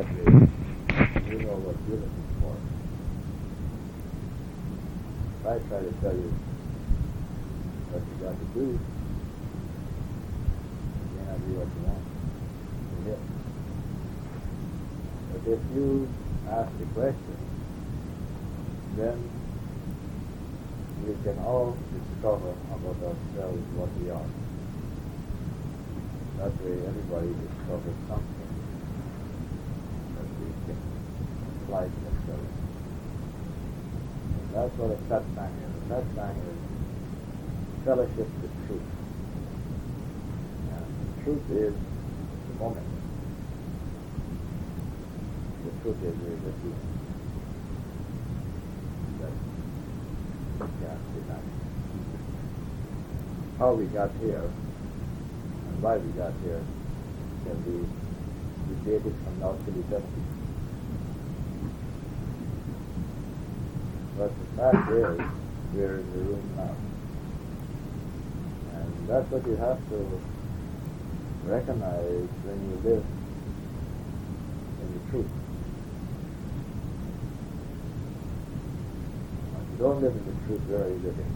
that way, you know what you're looking for. If I try to tell you what you got to do, it may not be what you want to hear. But if you ask the question, then we can all discover about ourselves what we are. That way everybody discovers something that we can apply to themselves. And that's what a satsang is. A satsang is fellowship with truth. And the truth is the moment. The truth is the truth. How we got here and why we got here can be debated from now till eternity. But the fact is, we're in the room now. And that's what you have to recognize when you live in the truth. If you don't live in the truth, where are you living?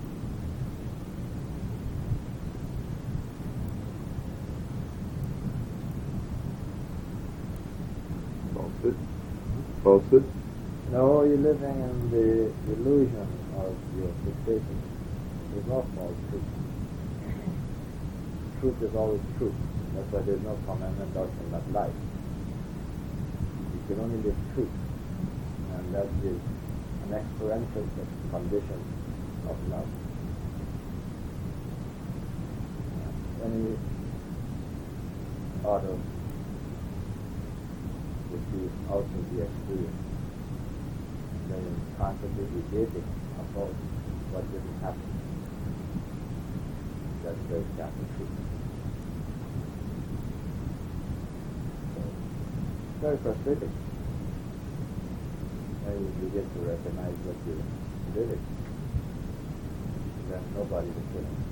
Falsehood? No, you're living in the illusion of your fixation. There's no false truth. Truth is always truth. That's why there's no commandment thou shalt not lie. You can only live truth. And that is an experiential condition of love. Any out of which is out of the experience. Then you're constantly debating about what didn't happen. That's very Catholic truth. So, it's very frustrating. When you begin to recognize what you're living, then nobody will kill you.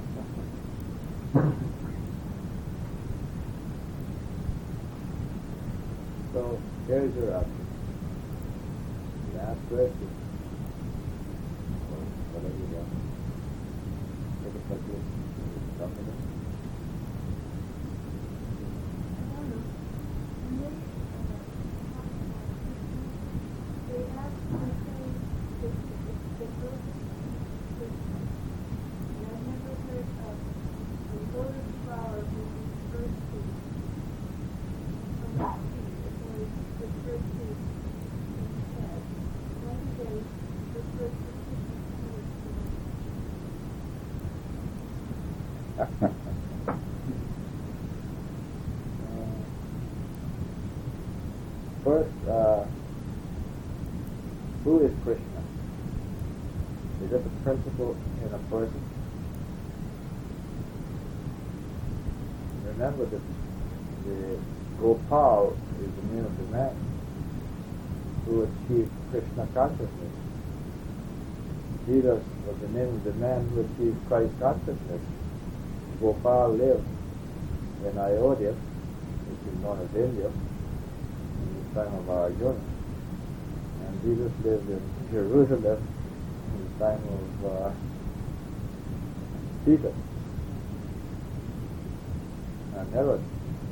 So, there's your option. You ask questions. Or whatever you want. Take a subject. Talk about it. First, who is Krishna? Is it a principle in a person? Remember that the Gopal is the name of the man who achieved Krishna consciousness. Jesus was the name of the man who achieved Christ consciousness. Gopal lived in Ayodhya, which is known as India, in the time of Arjuna. And Jesus lived in Jerusalem in the time of Peter and Herod.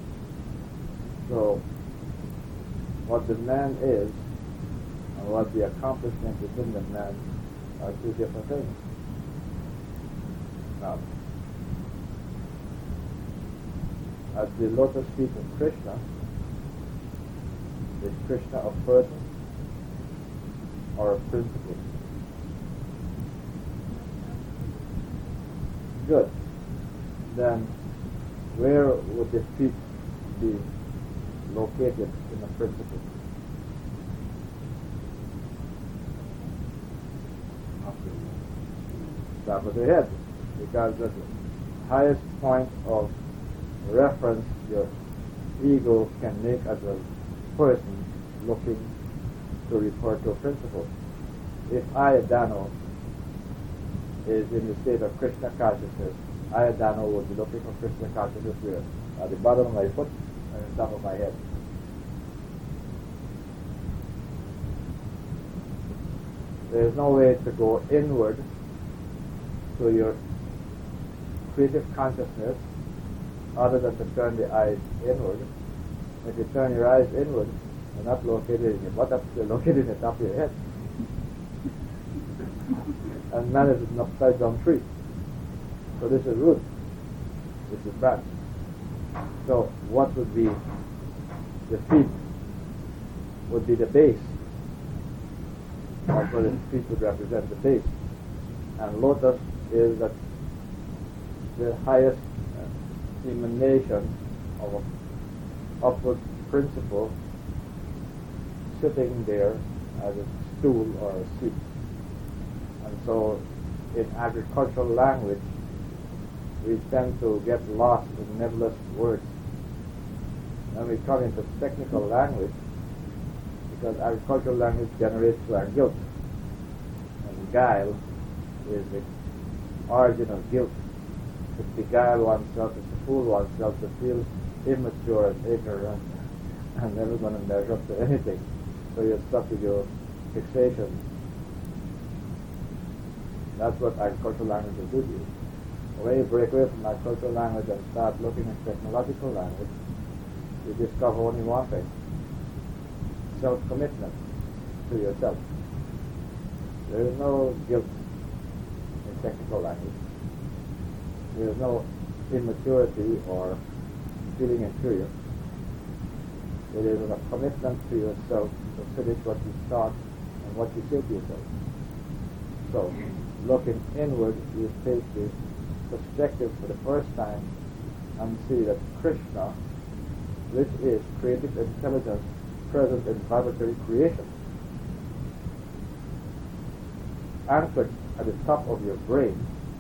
So, what the man is and what the accomplishment within the man are two different things. Now, at the lotus feet of Krishna, is Krishna a person or a principle? Good. Then, where would the feet be located in the principle? Top of the head, because that's the highest point of reference your ego can make as a person looking to refer to a principle. If I, Dano, is in the state of Krishna consciousness, I, Dano, would be looking for Krishna consciousness where? At the bottom of my foot and on top of my head. There is no way to go inward to your creative consciousness other than to turn the eyes inward. If you turn your eyes inward, they're not located in your buttocks, they're located in the top of your head. And man is an upside down tree. So this is root, this is branch. So what would be the feet? Would be the base. Also the feet would represent the base. And lotus is that the highest emanation of an upward principle sitting there as a stool or a seat. And so in agricultural language we tend to get lost in nebulous words. When we come into technical language, because agricultural language generates guilt, and guile is the origin of guilt. To beguile oneself, is to fool oneself, to feel immature and ignorant and never going to measure up to anything. So you're stuck with your fixation. That's what agricultural language will do to you. When you break away from agricultural language and start looking at technological language, you discover only one thing: self-commitment to yourself. There is no guilt in technical language. There is no immaturity or feeling inferior. It is a commitment to yourself to finish what you start and what you say to yourself. So, looking inward, you take the perspective for the first time and see that Krishna, which is creative intelligence present in vibratory creation, anchored at the top of your brain,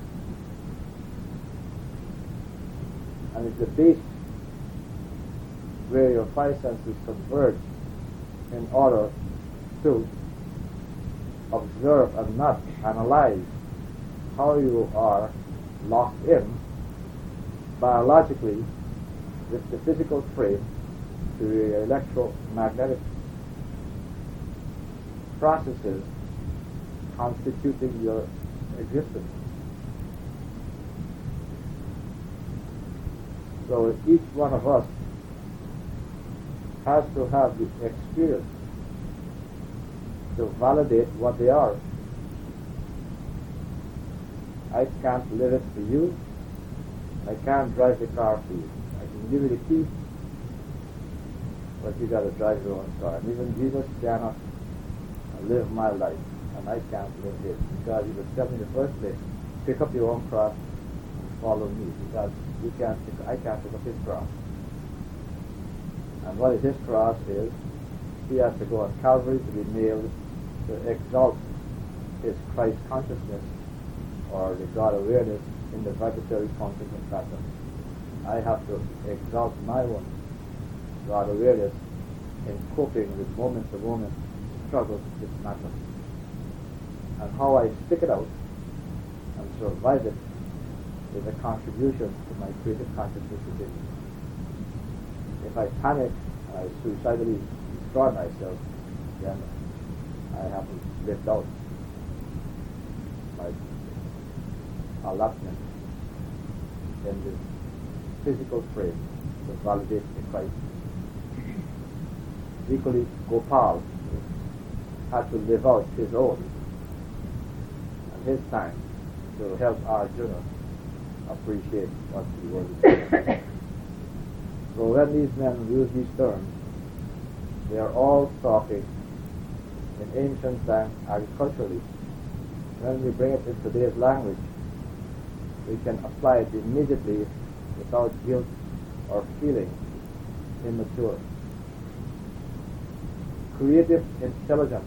and it's the base where your five senses converge in order to observe and not analyze how you are locked in biologically with the physical frame to your electromagnetic processes constituting your existence. So each one of us has to have the experience to validate what they are. I can't live it for you. I can't drive the car for you. I can give you the key, but you got to drive your own car. And even Jesus cannot live my life, and I can't live his, because he was telling me in the first place, pick up your own cross and follow me, because I can't pick up his cross. And what is his cross is, he has to go on Calvary to be nailed to exalt his Christ consciousness or the God awareness in the vibratory consciousness pattern. I have to exalt my own God awareness in coping with moment-to-moment struggles with matter. And how I stick it out and survive it is a contribution to my creative consciousness within me. If I panic and I suicidally destroy myself, then I haven't lived out my allotment in this physical frame to validate the Christ. Equally, Gopal had to live out his own and his time to help Arjuna appreciate what he was saying. So when these men use these terms, they are all talking in ancient times agriculturally. When we bring it in today's language, we can apply it immediately without guilt or feeling immature. Creative intelligence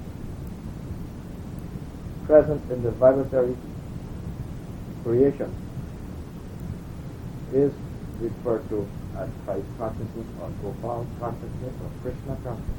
present in the vibratory creation is referred to as Christ consciousness or Gopal consciousness or Krishna consciousness.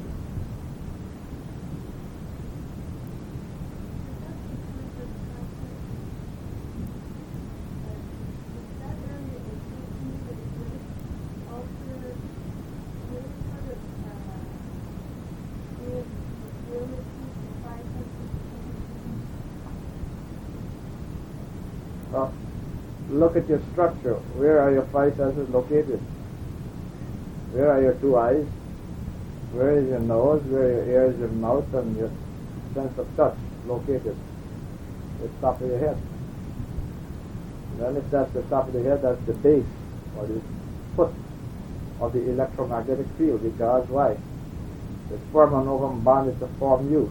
look at your structure. Where are your five senses located? Where are your two eyes? Where is your nose? Where are your ears, your mouth, and your sense of touch located? The top of your head. Then if that's the top of the head, that's the base, or the foot of the electromagnetic field. Because why? The sperm and ovum bonded to form you.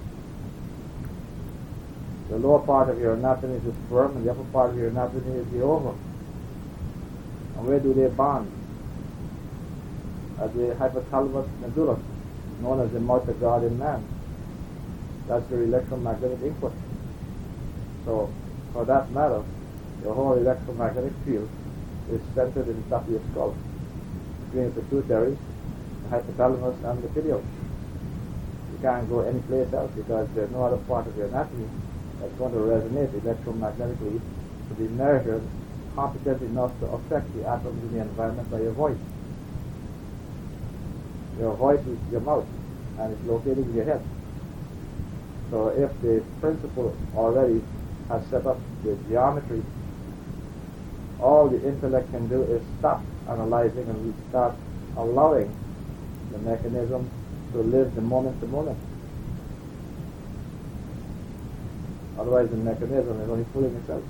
The lower part of your anatomy is the sperm, and the upper part of your anatomy is the ovum. And where do they bond? At the hypothalamus medulla, known as the mouth of God in man. That's your electromagnetic input. So, for that matter, your whole electromagnetic field is centered in the top of your skull, between the pituitary, the hypothalamus, and the pineal. You can't go any place else because there's no other part of your anatomy that's going to resonate electromagnetically to be measured competent enough to affect the atoms in the environment by your voice. Your voice is your mouth, and it's located in your head. So if the principle already has set up the geometry, all the intellect can do is stop analyzing and start allowing the mechanism to live the moment to moment. Otherwise the mechanism is only fooling itself.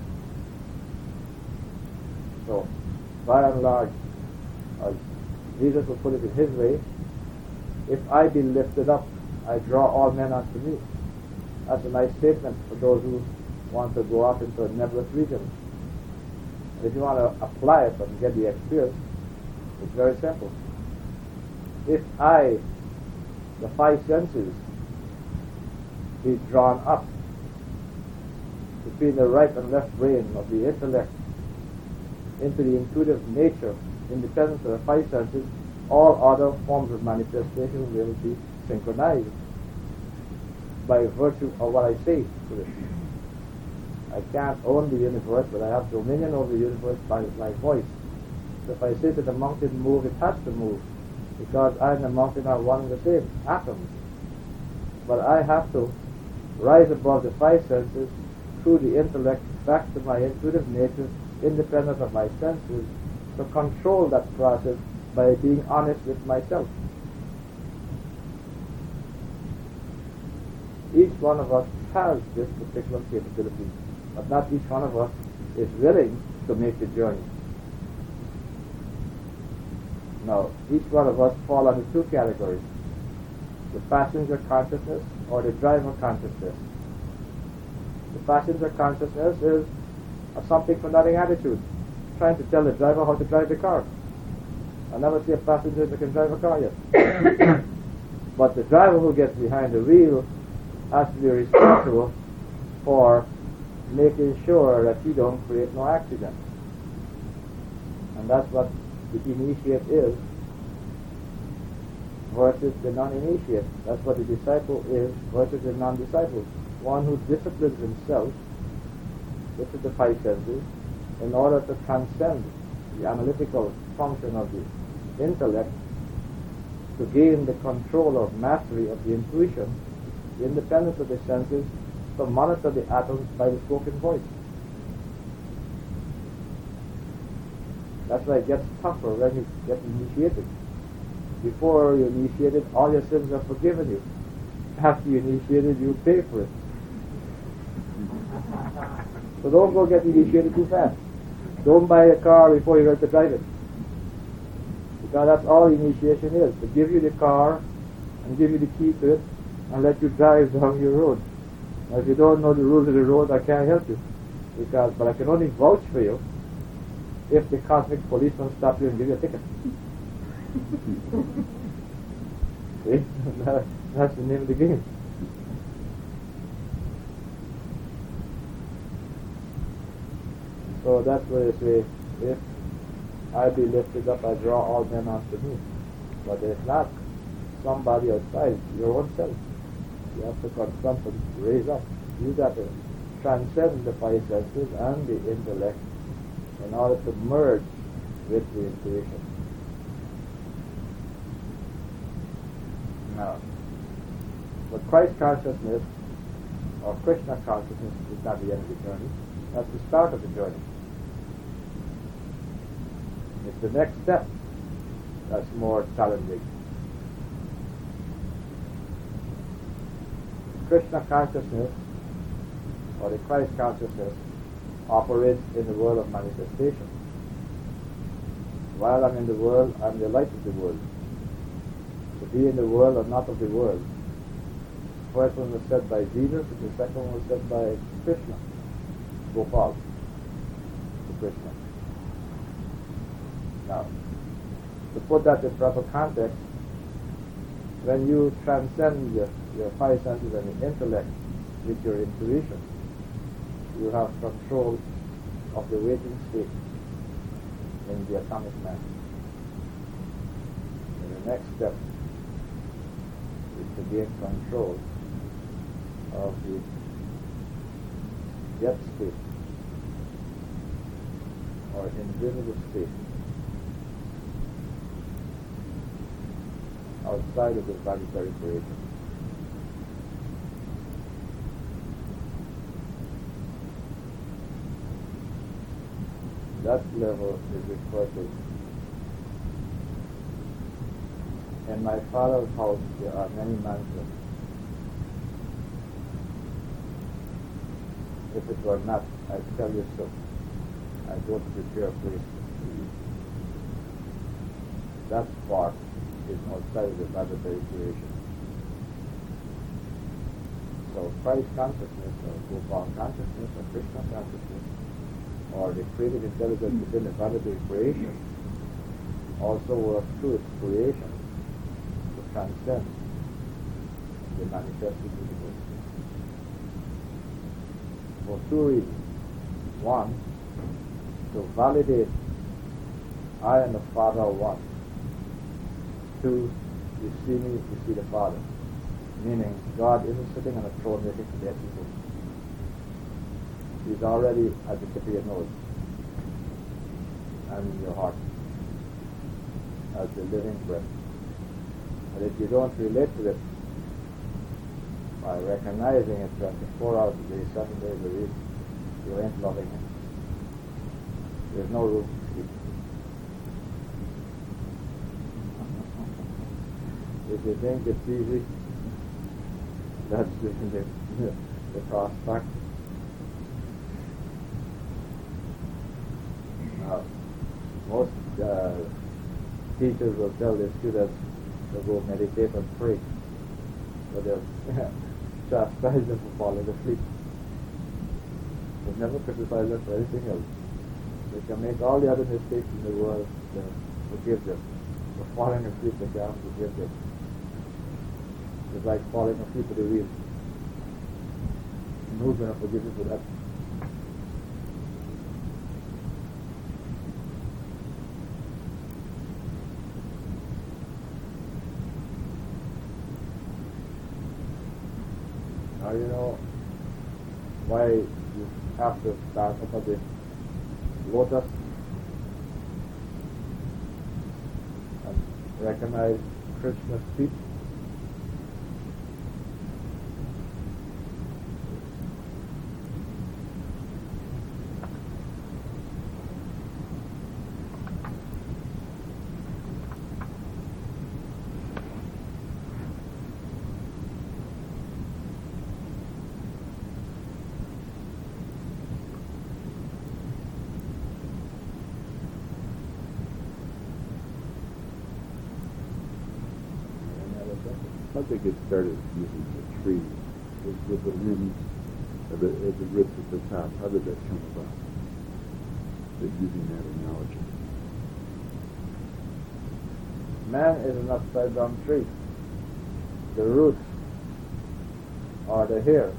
So, by and large, as Jesus would put it in his way, if I be lifted up, I draw all men unto me. That's a nice statement for those who want to go off into a nebulous region. And if you want to apply it and get the experience, it's very simple. If I, the five senses, be drawn up between the right and left brain of the intellect into the intuitive nature, independent of the five senses, all other forms of manifestation will be synchronized by virtue of what I say to it. I can't own the universe, but I have dominion over the universe by my voice. So if I say to the mountain, move, it has to move, because I and the mountain are one and the same, atoms. But I have to rise above the five senses through the intellect back to my intuitive nature, independent of my senses, to control that process by being honest with myself. Each one of us has this particular capability, but not each one of us is willing to make the journey. Now, each one of us fall under two categories: the passenger consciousness or the driver consciousness. The passenger consciousness is a something for nothing attitude, trying to tell the driver how to drive the car. I never see a passenger that can drive a car yet. But the driver who gets behind the wheel has to be responsible for making sure that he don't create no accident. And that's what the initiate is versus the non-initiate. That's what the disciple is versus the non-disciple. One who disciplines himself, which is the five senses, in order to transcend the analytical function of the intellect, to gain the control of mastery of the intuition, the independence of the senses, to monitor the atoms by the spoken voice. That's why it gets tougher when you get initiated. Before you're initiated, all your sins are forgiven you. After you're initiated, you pay for it. So don't go get initiated too fast. Don't buy a car before you learn to drive it. Because that's all initiation is, to give you the car and give you the key to it and let you drive down your road. Now if you don't know the rules of the road, I can't help you. But I can only vouch for you if the cosmic policeman stops you and gives you a ticket. See? That's the name of the game. So that's where they say, if I be lifted up, I draw all men unto me. But if not, somebody outside, your own self, you have to confront and raise up. You got to transcend the five senses and the intellect in order to merge with the intuition. Now, but Christ consciousness or Krishna consciousness is not the end of the journey. That's the start of the journey. It's the next step that's more challenging. Krishna consciousness, or the Christ consciousness, operates in the world of manifestation. While I'm in the world, I'm the light of the world. To be in the world or not of the world. The first one was said by Jesus, and the second one was said by Krishna, Gopal, to Krishna. Now, to put that in proper context, when you transcend your five senses and your intellect with your intuition, you have control of the waking state in the atomic man. And the next step is to gain control of the jet state, or invisible state, outside of the planetary creation. That level is referred to. In my father's house there are many mansions. If it were not, I'd tell you so. I go to prepare a place to eat. That part is outside of the planetary creation. So Christ consciousness, or Gopal consciousness, or Krishna consciousness, or the creative intelligence within the planetary creation, also works through its creation to transcend the manifested universe. For two reasons. One, to validate I and the Father are one. Two, you see me, you see the Father. Meaning, God isn't sitting on a throne waiting for dead people. He's already at the tip of your nose and in your heart as the living breath. And if you don't relate to it by recognizing it 24 hours a day, 7 days a week, you ain't loving Him. There's no room to sleep. If you think it's easy, that's the prospect. Most teachers will tell their students to go meditate and pray, but they'll chastise them for falling asleep. They never criticize them for anything else. They can make all the other mistakes in the world, forgive them. For falling asleep, they can't forgive them. It's like falling asleep at the wheel. Who's going to forgive you for that? Now you know why you have to start up at the lotus and recognize Krishna's feet. How did they get started using the tree with the limbs of the roots at the top? How did that come about? Using that analogy. Man is an upside down tree. The roots are the hair.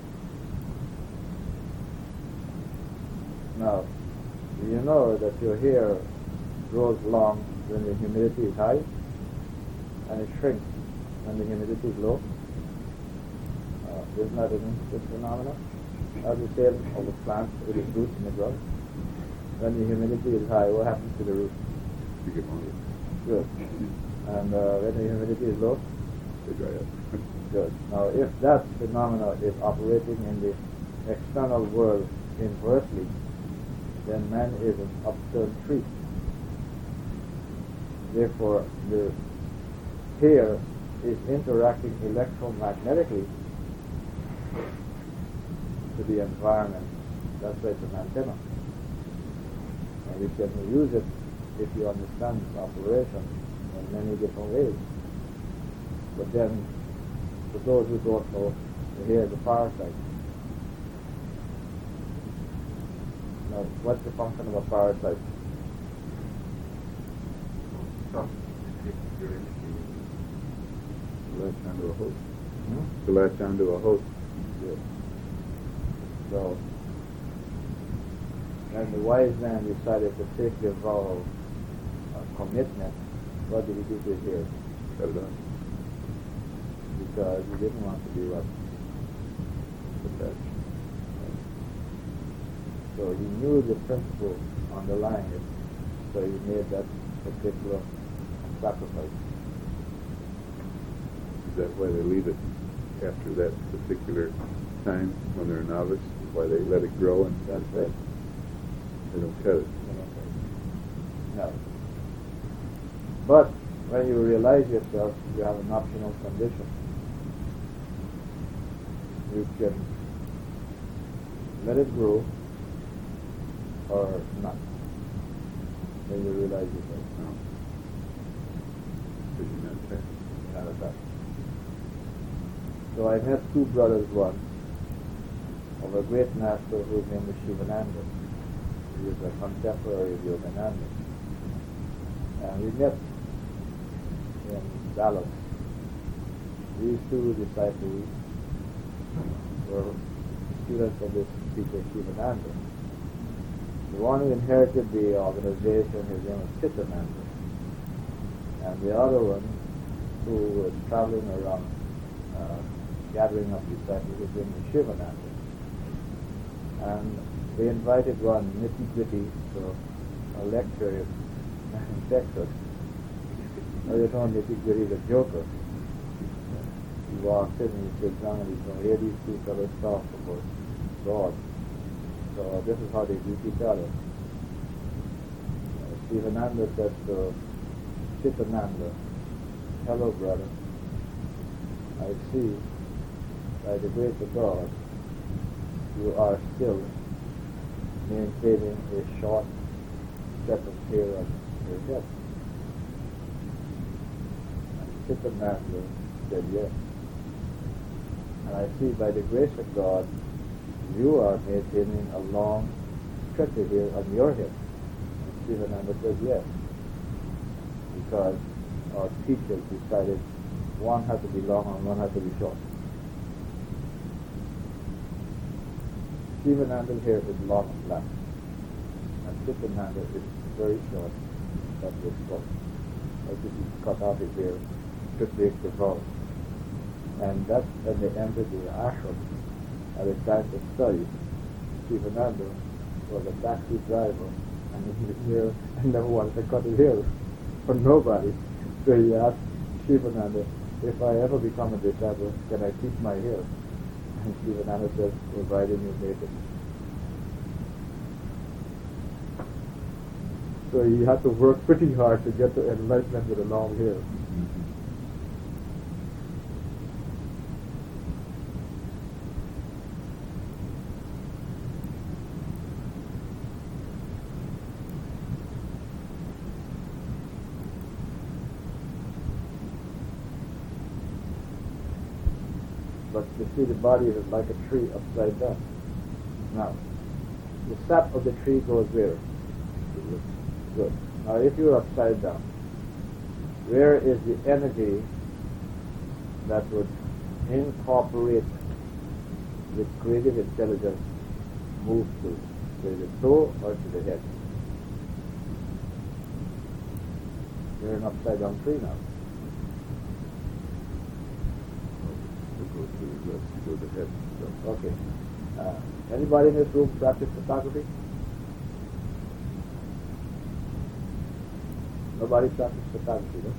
Now, do you know that your hair grows long when the humidity is high and it shrinks when the humidity is low? Isn't that an interesting phenomenon? As the same of the plant with its roots in the ground. When the humidity is high, what happens to the roots? You get longer. Good. And when the humidity is low? They dry up. Good. Now, if that phenomena is operating in the external world inversely, then man is an upturned tree. Therefore, the hair is interacting electromagnetically to the environment. That's why it's an antenna. And we can use it if you understand its operation in many different ways. But then, for those who don't know, the hair is a parasite. Now, what's the function of a parasite? To latch onto a host. To latch onto a host. Yes. So, when the wise man decided to take the vow of commitment, what did he do to his hair? Cut it off. Because he didn't want to be what? Attached. So he knew the principle underlying it, so he made that particular sacrifice. Is that why they leave it after that particular time when they're a novice? Why they let it grow and That's right. they don't cut it? No. But when you realize yourself, you have an optional condition. You can let it grow or not. When you realize yourself. No. Because you're not attached. Not attached. So I met two brothers once of a great master whose name was Shivananda. He was a contemporary of Yogananda. And we met in Dallas. These two disciples were students of this teacher Shivananda. The one who inherited the organization, his name was Chittananda. And the other one, who was traveling around gathering up disciples, his name was Shivananda. And they invited one nitty-gritty to a lecture in Texas. Now you know nitty-gritty, the joker. He walks in and he sits down and he's going to hear these two fellows talk about God. So this is how they greet each other. Shivananda said to Chittananda, "Hello, brother. I see, by the grace of God, you are still maintaining a short set of hair on your head." And Chittananda said, "Yes. And I see, by the grace of God, you are maintaining a long stretch of hair on your head." And Shivananda said, "Yes. Because our teachers decided one had to be long and one had to be short." Shivananda's hair is long and black, and Chittananda is very short, that was short. As if he cut off his hair to take the vow. And that's when they entered the ashram at a time to study. Shivananda was a taxi driver, and he was here and never wanted to cut his hair for nobody. So he asked Shivananda, "If I ever become a disciple, can I keep my hair?" And Shivananda says, "Provided you make it." So he had to work pretty hard to get to enlightenment with a long hair. But you see, the body is like a tree upside down. Now, the sap of the tree goes where? Good. Now, if you're upside down, where is the energy that would incorporate the creative intelligence move to? To the toe or to the head? You're an upside down tree now. Go to the head. So. Okay. Anybody in this room practice photography? Nobody practice photography, no?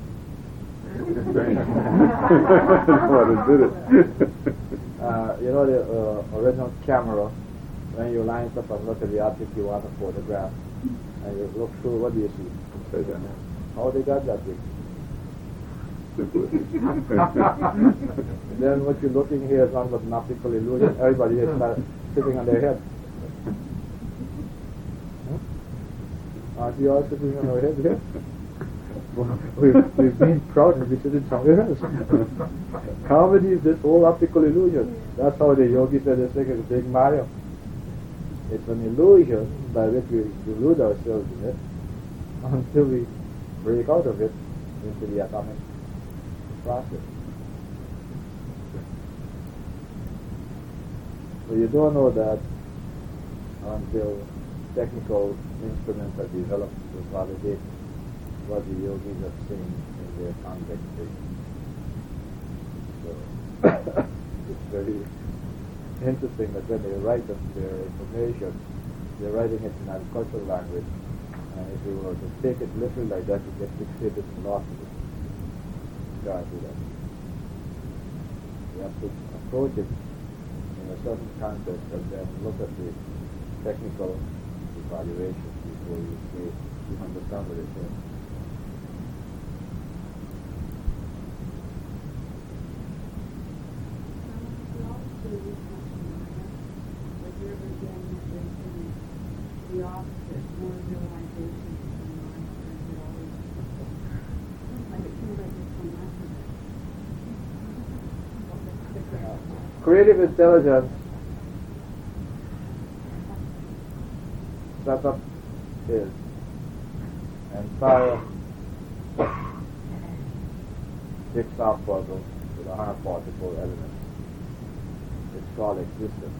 What did it? You know the original camera, when you line up and look at the object you want to photograph, and you look through, what do you see? Upside down. How they got that big? Then what you're looking here is not but an optical illusion. Everybody is sitting on their head. Aren't we all sitting on our heads here? We've been proud to be sitting somewhere else. Comedy is this whole optical illusion. That's how the yogi said this thing is a big Mario. It's an illusion by which we delude ourselves in it until we break out of it into the atomic process. So you don't know that until technical instruments are developed to validate what the yogis are saying in their conversation. So it's very interesting that when they write their information, they're writing it in agricultural language, and if you were to take it literally like that, you get fixated and lost in it. You can't do that. You have to approach it in a certain context and then look at the technical evaluation before you say you understand what it's saying. The opposite, more realization of the mind, like it seems like it's so much. Creative intelligence setup is entire jigsaw puzzle with 144 elements. It's called existence.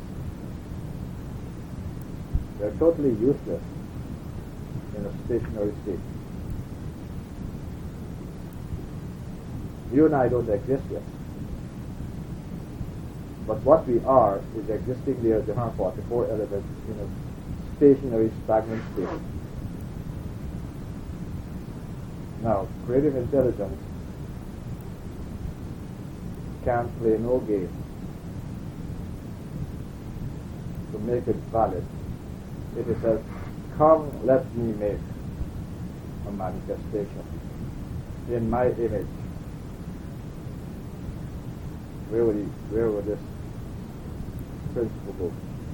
They're totally useless in a stationary state. You and I don't exist yet. But what we are is existing there, the 144 elements, in a stationary, stagnant state. Now, creative intelligence can play no game to make it valid. If it says, come, let me make a manifestation in my image, where would this principle go?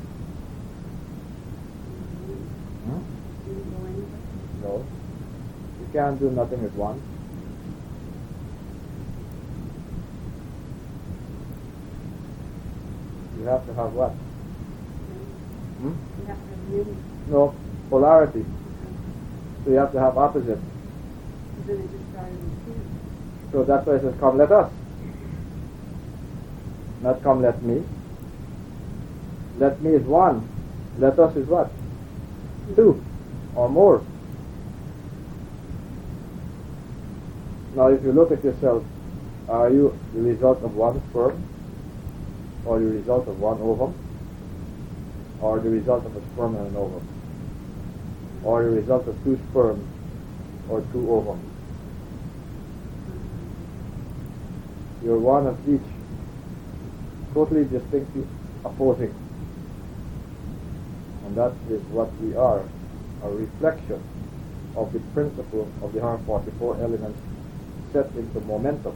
No. You can't do nothing at once. You have to have what? You have to have unity. No, polarity. So you have to have opposites. Then it just started with two. So that's why it says, come let us. Not come let me. Let me is one. Let us is what? Two or more. Now if you look at yourself, are you the result of one sperm? Or the result of one ovum? Or the result of a sperm and an ovum? Or the result of two sperms or two ovums? You're one of each, totally distinctly opposing. And that is what we are, a reflection of the principle of the 144 elements set into momentum.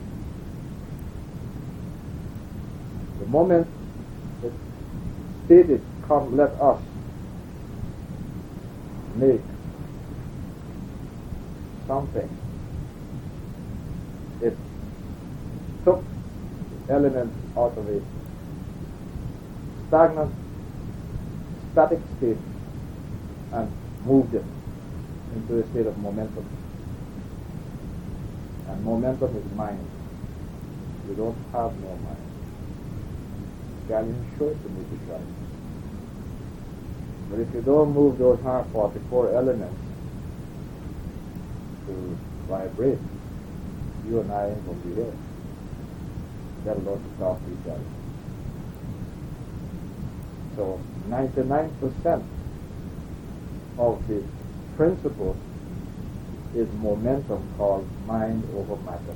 The moment it's stated, come let us make something, it took elements out of a static state and moved it into a state of momentum. And momentum is mind. You don't have no mind. You can't even show it to me to try. But if you don't move those 144 elements to vibrate, you and I will be here. Let alone to talk to each other. So 99% of the principle is momentum called mind over matter.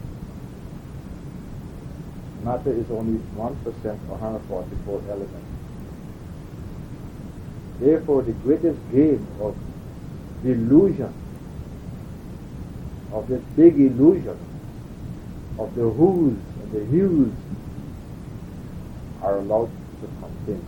Matter is only 1% or 144 elements. Therefore, the greatest game of delusion of this big illusion of the who's and the hues are allowed to continue.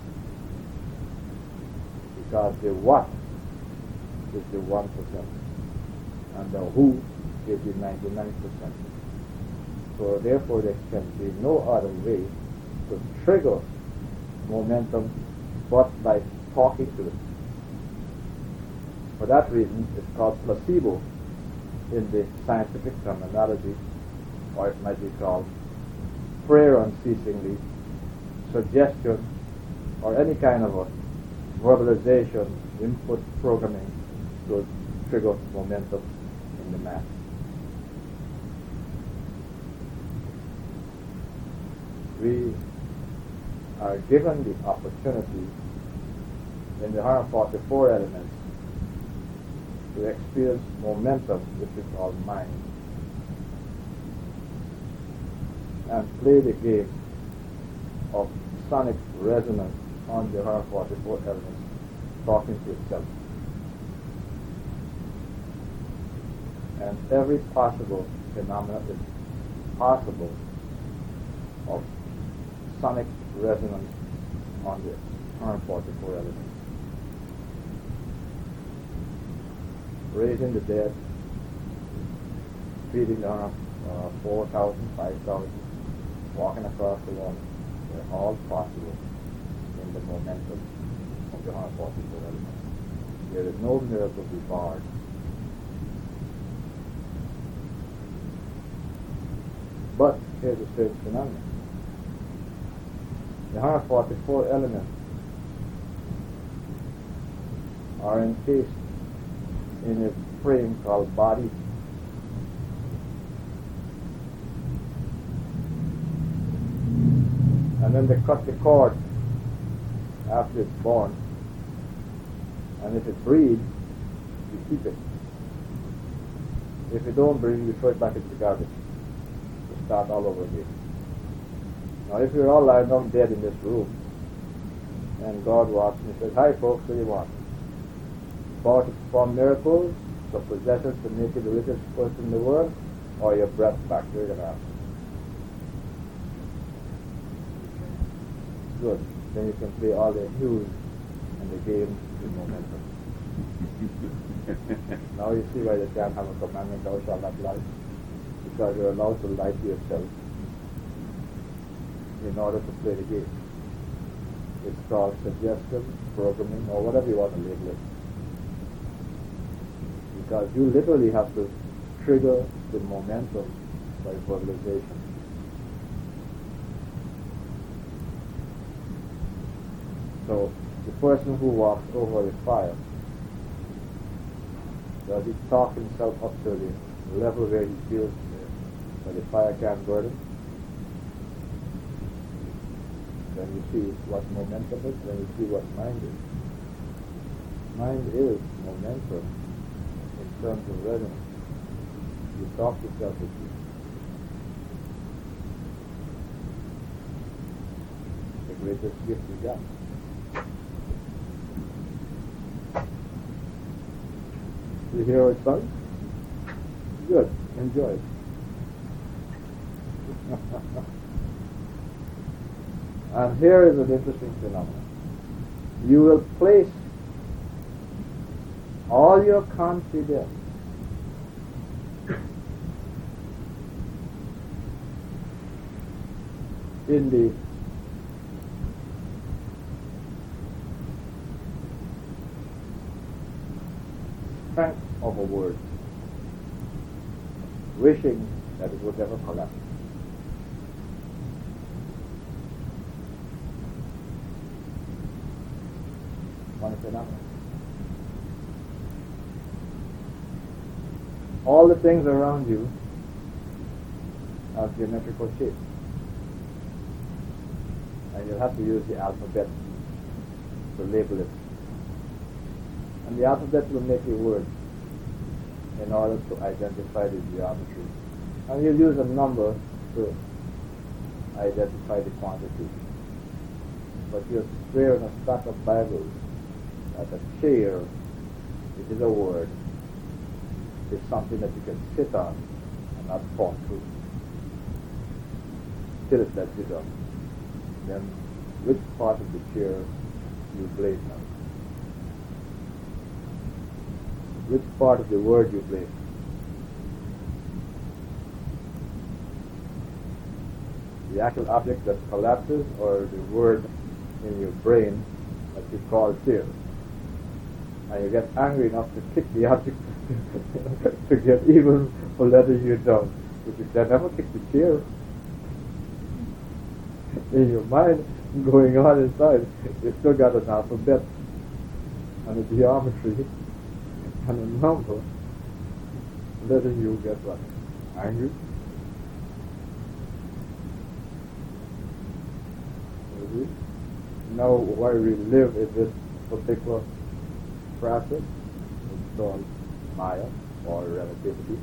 Because the what is the 1%, and the who is the 99%. So therefore there can be no other way to trigger momentum but by talking to it. For that reason, it's called placebo in the scientific terminology, or it might be called prayer unceasingly, suggestion, or any kind of a verbalization, input programming to trigger momentum in the mass. We are given the opportunity in the 144 elements to experience momentum, which we call mind, and play the game of sonic resonance on the 144 elements, talking to itself. And every possible phenomena is possible of sonic resonance on the 144 elements. Raising the dead, feeding the 4,000, 5,000, walking across the water, they're all possible in the momentum of the 144 elements. There is no miracle to be barred. But here's a strange phenomenon. The 144 elements are encased in a frame called body. And then they cut the cord after it's born, and if it breathes, you keep it. If it don't breathe, you throw it back into the garbage to start all over again. Now if you're all lying down dead in this room, and God walks and says, "Hi folks, what do you want? Power to perform miracles, the possessions to make you the richest person in the world, or your breath back?" You're going to ask. Good. Then you can play all the hues and the games with momentum. Now you see why they can't have a commandment, "Thou shalt not lie," because you're allowed to lie to yourself in order to play the game. It's called suggestion, programming, or whatever you want to label it. Because you literally have to trigger the momentum by verbalization. So the person who walks over the fire, does he talk himself up to the level where he feels that the fire can't burn him? Then you see what momentum is, then you see what mind is. Mind is momentum in terms of resonance. You talk yourself with you. The greatest gift you got. You hear how it sounds? Good. Enjoy it. And here is an interesting phenomenon. You will place all your confidence in the strength of a word, wishing that it would never collapse. One phenomenon. All the things around you have geometrical shapes, and you'll have to use the alphabet to label it. And the alphabet will make a word in order to identify the geometry. And you'll use a number to identify the quantity. But you'll swear in a stack of Bibles that a chair, which is a word, is something that you can sit on and not fall through. Till it lets you down. Then which part of the chair you blame now? Which part of the word you blame? The actual object that collapses, or the word in your brain that you call chair? And you get angry enough to kick the object to get even for letting you down. But you can never kick the chair. In your mind, going on inside, you still got an alphabet and a geometry and a number letting you get what? Angry? Now why we live in this particular process, it's called Maya or relativity,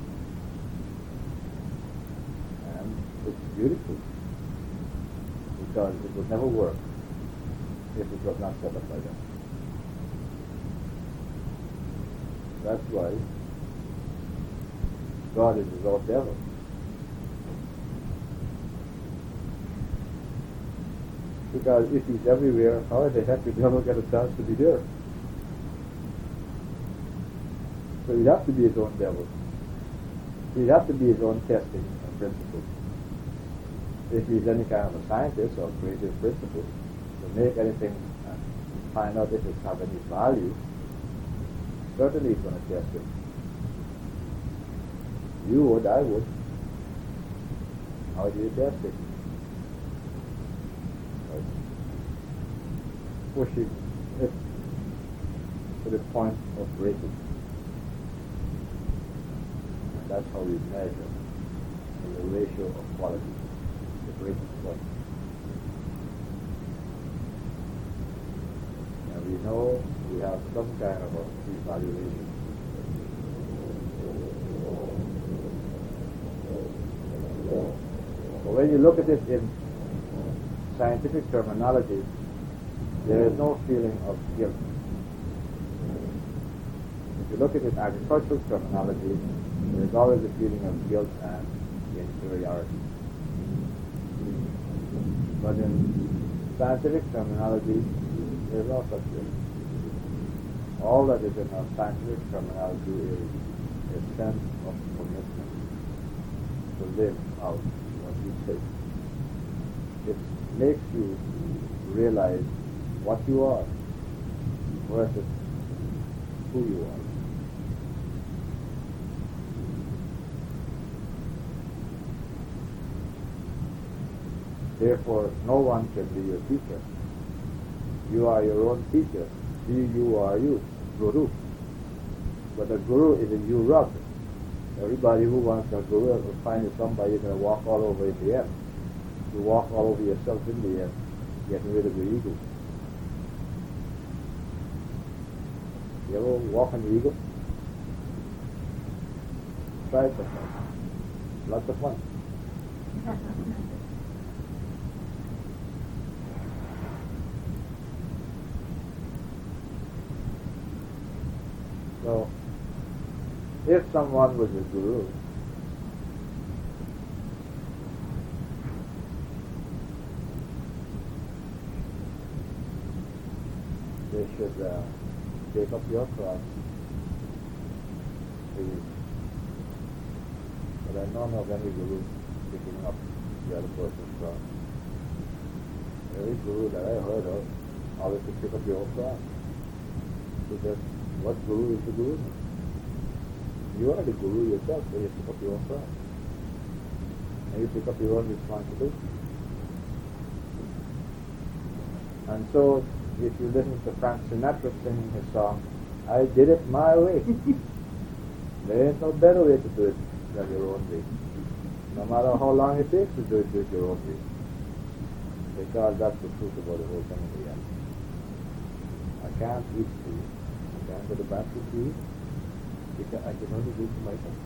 and it's beautiful because it would never work if it was not set up like that. That's why God is his own devil. Because if he's everywhere, how the heck would he never get a chance to be there? So he'd have to be his own devil. He'd have to be his own testing principle. If he's any kind of a scientist or creative principle, to make anything and find out if it has any value, certainly he's going to test it. You would, I would. How do you test it? Pushing it to the point of breaking. And that's how we measure the ratio of quality, the breaking point. And we know we have some kind of a evaluation. But when you look at it in scientific terminology, there is no feeling of guilt. If you look at it in agricultural terminology, there is always a feeling of guilt and inferiority. But in scientific terminology, there is no such thing. All that is in our scientific terminology is a sense of commitment to live out what you say. It makes you realize what you are versus who you are. Therefore, no one can be your teacher. You are your own teacher. You are you, Guru. But the Guru is a you rub. Everybody who wants a Guru will find somebody you're going to walk all over in the end. You walk all over yourself in the end, getting rid of the ego. You ever walk on the ego? Try it sometime. Lots of fun. So, if someone was a guru, they should take up your cross for you. But I don't know of any guru picking up the other person's cross. Every guru that I heard of always to pick up your own cross. Because what guru is the guru? You are the guru yourself, so you pick up your own cross. And you pick up your own responsibility. And so, if you listen to Frank Sinatra singing his song, I did it my way. There ain't no better way to do it than your own way. No matter how long it takes to do it your own way. Because that's the truth about the whole thing in the end. I can't eat food. I can't go to the bathroom to eat. Because I can only do it to myself.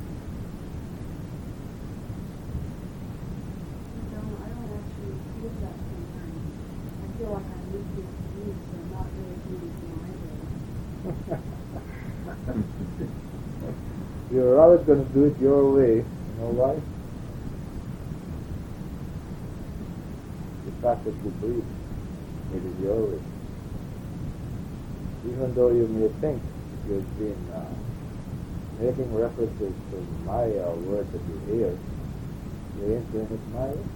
I don't actually feel that sometimes. I feel like I need to eat, so I'm not really eating my way. You're always going to do it your way. You know why? The fact that you breathe, it is your way. Even though you may think you've been making references to my words that you hear, you ain't doing it my way.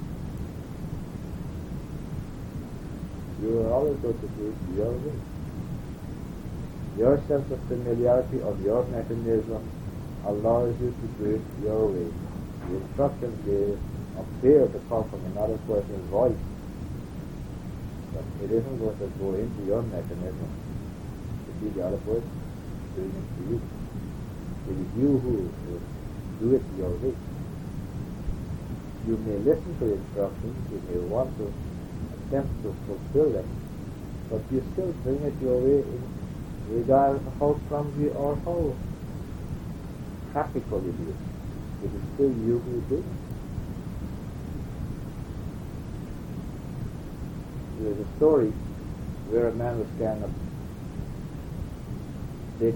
You are always going to do it your way. Your sense of familiarity of your mechanism allows you to do it your way. The instructions they appear to come from another person's voice, but it isn't going to go into your mechanism to be the other person doing it to you. It is you who will do it your way. You may listen to the instructions, you may want to attempt to fulfill them, but you still bring it your way regardless of how clumsy or how practical it is. It is still you who do it. There is a story where a man was carrying a big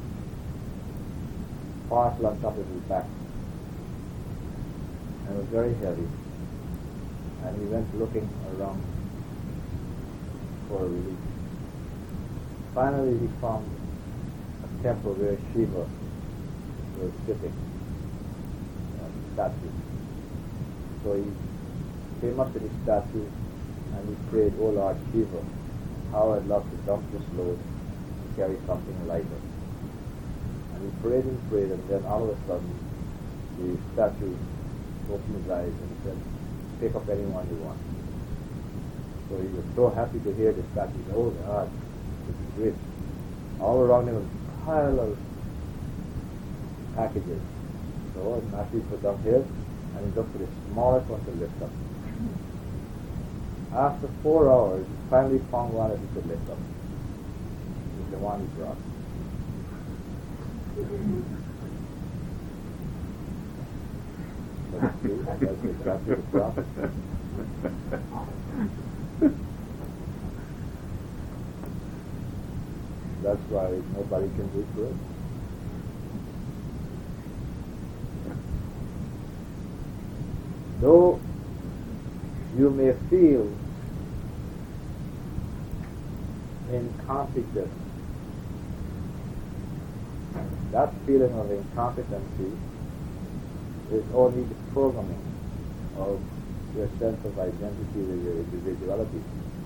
parcel on top of his back, and it was very heavy, and he went looking around for relief. Finally he found a temple where Shiva was sitting, a statue. So he came up to the statue and he prayed, "O Lord Shiva, how I'd love to dump this load and carry something lighter." And he prayed, and then all of a sudden the statue opened his eyes and said, "Pick up anyone you want." So he was so happy to hear the statue. "Oh God, this is great." All around him was a pile of packages. So he asked him to dump his, and he looked for the smallest one to lift up. After 4 hours, he finally found one that he could lift up. It was the one he brought. That's exactly the problem. That's why nobody can do good. Though you may feel incompetent, that feeling of incompetency is only the programming of your sense of identity with your individuality.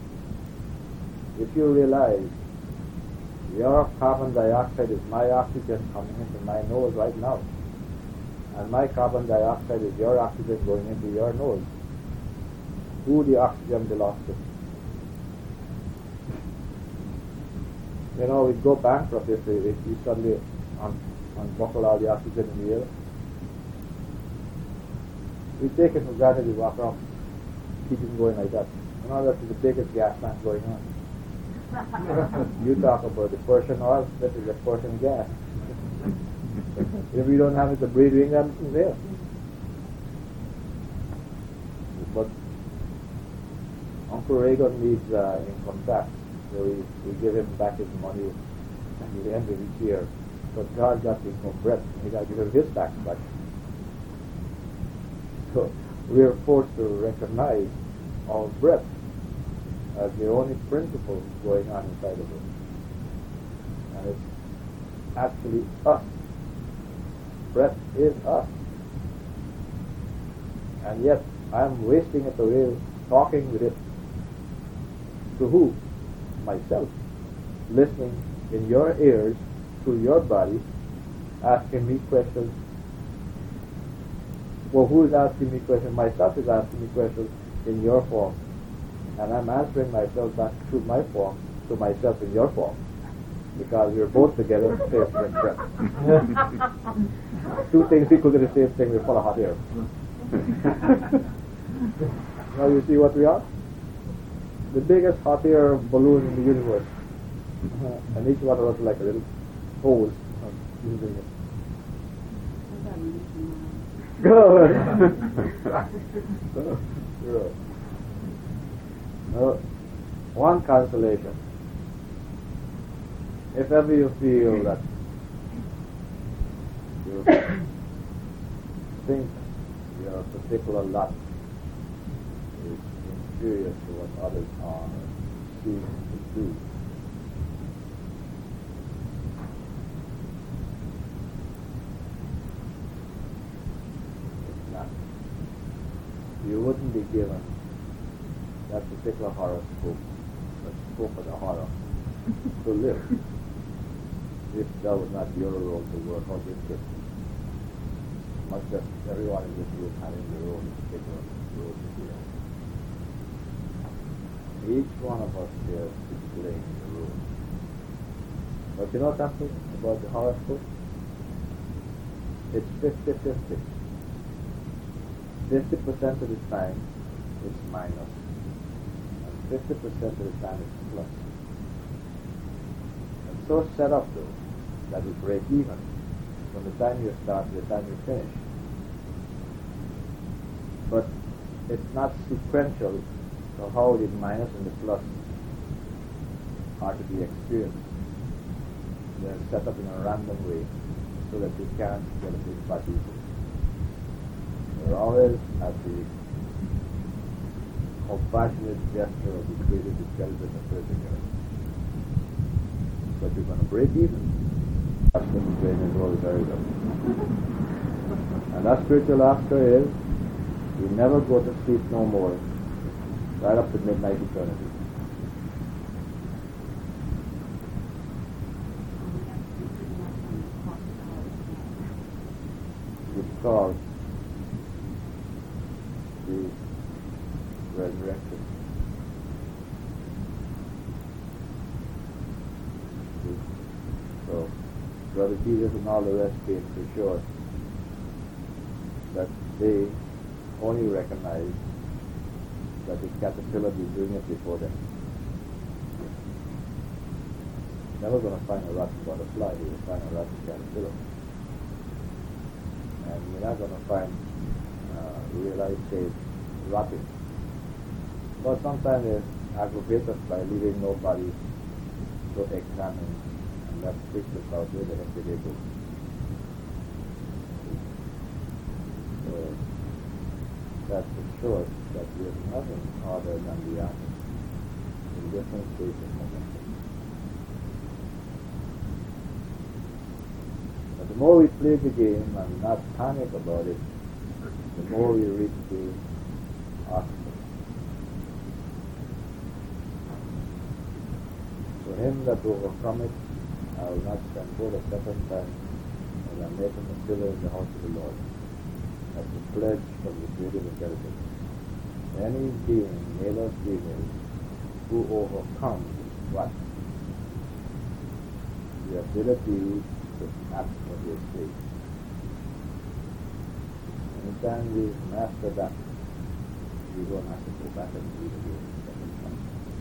If you realize your carbon dioxide is my oxygen coming into my nose right now, and my carbon dioxide is your oxygen going into your nose, who the oxygen belongs to? You know, we'd go bankrupt if we suddenly unbuckle all the oxygen in the air. We take it for granted, we walk around, keep it going like that. You know, that's the biggest gas plant going on. You talk about the Persian oil, this is the Persian gas. If we don't have it to breathe, we ain't got anything there. But Uncle Reagan needs income tax, so we give him back his money at the end of each year. But God got the income breath, he got to give him his tax back. So we are forced to recognize our breath as the only principle going on inside of us. And it's actually us. Breath is us. And yet I'm wasting it away talking with it. To who? Myself. Listening in your ears, through your body, asking me questions. Well, who is asking me questions? Myself is asking me questions in your form. And I'm answering myself back through my form to myself in your form. Because we're both together, same and breath. Two things equal to the same thing, we're full of hot air. Now you see what we are? The biggest hot air balloon in the universe. And each one of us is like a little hose using it. Good. Good. One consolation. If ever you feel that You think your particular lot is inferior to what others are seeking to do. It's not. You wouldn't be given that particular horoscope, the scope of the horror, to live if that was not your role to work out your system. Much as everyone in this room having their own particular role to play. Each one of us here is playing the role. But you know something about the horoscope? It's 50-50. 50% of the time it's minus. And 50% of the time it's plus. And so set up though that we break even from the time you start to the time you finish. But it's not sequential to how the minus and the plus are to be experienced. They're set up in a random way so that you can't get a big fat equal. They're always at the compassionate gesture of the creative intelligence of perseverance. But you're going to break even. That's the training goes very well. And that spiritual laughter is you never go to sleep no more, right up to midnight eternity. It's called the resurrection. So, Brother Jesus and all the rest came to show us that they only recognize that the caterpillar is doing it before them. Never going to find a rotten butterfly, you will find a rotten caterpillar. And you're not going to find realized state rotting. But sometimes they aggravate us by leaving nobody to examine. And that's pictures out there that have to be good. So that shows that we have nothing other than the atom in different states of momentum. But the more we play the game and not panic about it, the more we reach the obstacle. For him that overcometh, I will not stand for the second time, and I make him a pillar in the house of the Lord. That's a pledge from the creative intelligence. Any being, male or female, who overcomes what? The ability to act for their state. Anytime we master that, we don't have to go back and do it again the second time.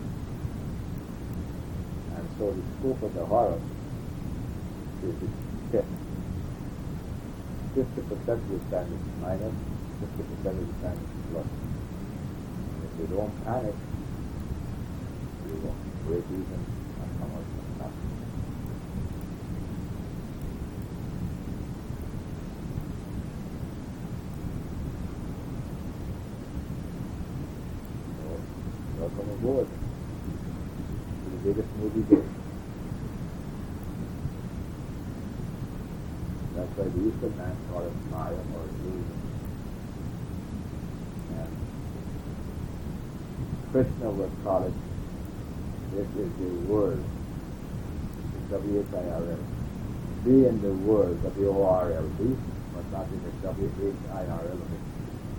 And so the scope of the horror is the test. 50% of the time is minus, 50% of the time is plus. And if you don't panic, you won't break even and come out from nothing. So, welcome aboard to the biggest movie day. That's why the Eastern man call it Maya or illusion. And Krishna would call it, this is the word, W-H-I-R-L. Be in the word, W-O-R-L, be, but not in the W-H-I-R-L of it.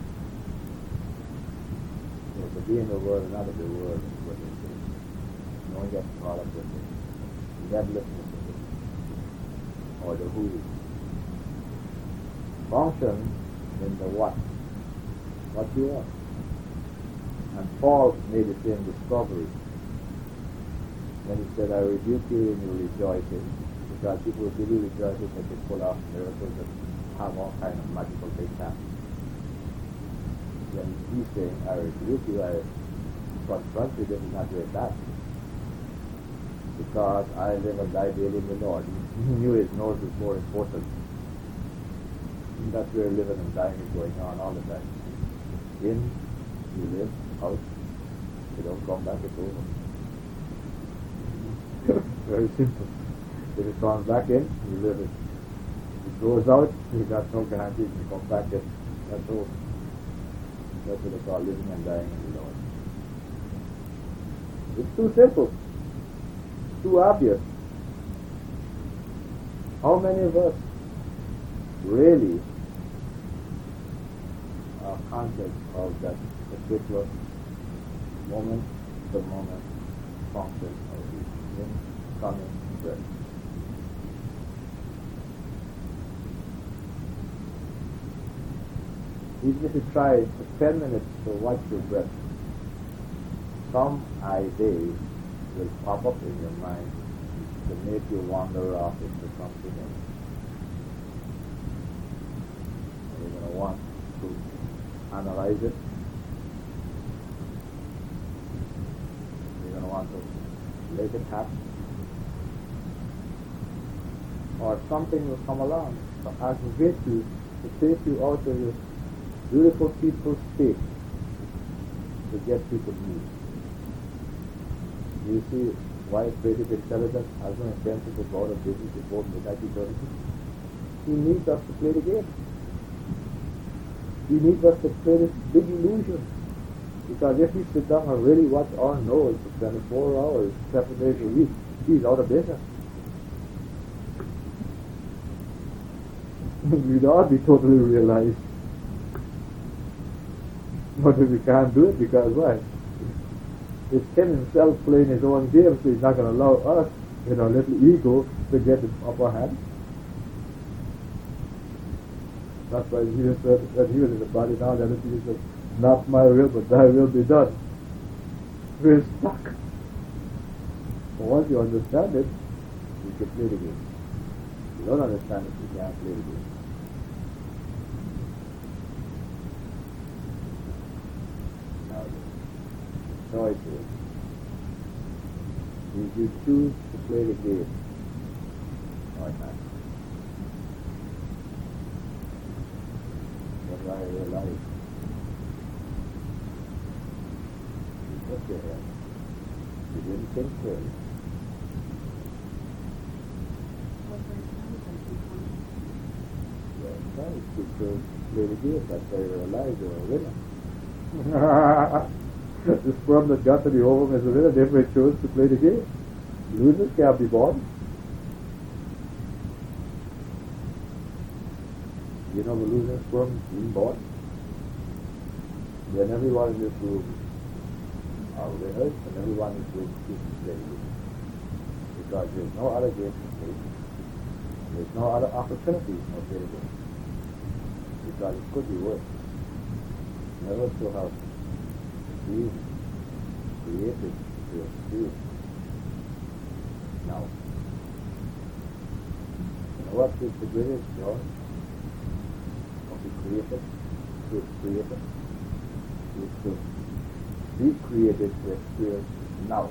So to be in the word and not in the word is what it is. You don't get caught up with the deadliftness of it, or the who. Function in the what you want. And Paul made the same discovery when he said, I rebuke you in your rejoicing, because people really rejoice when they pull off miracles and have all kind of magical things happen. When he's saying, I rebuke you, I confront you, this is not doing that. Because I live and die daily in the Lord. He knew his nose was more important That's where living and dying is going on all the time. In, you live, out, you don't come back, it's over. Very simple. If it comes back in, you live it. If it goes out, you got no guarantee it can come back in. That's all. That's what they call living and dying in the Lord. It's too simple. Too obvious. How many of us really are conscious of that particular moment to moment function of the incoming breath? Even if you try for 10 minutes to watch your breath, some idea will pop up in your mind to make you wander off into something else. And you're going to want to analyze it. You're going to want to make it happen. Or something will come along to aggravate you, to take you out of your beautiful, peaceful state, to get you to move. You see why creative intelligence has no intention to go out of business before midnight eternity? He needs us to play the game. He needs us to play this big illusion. Because if we sit down and really watch our nose for 24 hours, 7 days a week, he's out of business. We'd all be totally realized. But we can't do it because why? It's him himself playing his own game, so he's not going to allow us, in our little ego, to get the upper hand. That's why Jesus said that he was in the body now, then he said, not my will, but thy will be done. We're stuck. But once you understand it, you can play the game. If you don't understand it, you can't play the game. Choice is, did you choose to play the game or not? What do I realize? You took your head. You didn't think clearly. Yes, right. You chose to play the game. That's why you realize you're a winner. The sperm that got to the ovum is a winner, therefore it chose to play the game. Losers can't be born. You know the losing sperm being born? Then everyone in this room are winners, and everyone in this room chooses to play the game. Because there's no other game to play. There's no other opportunity to play the game. Because it could be worse. Never to have being created to experience now. You know what is the greatest joy of the created to create it? Is to be created to experience now.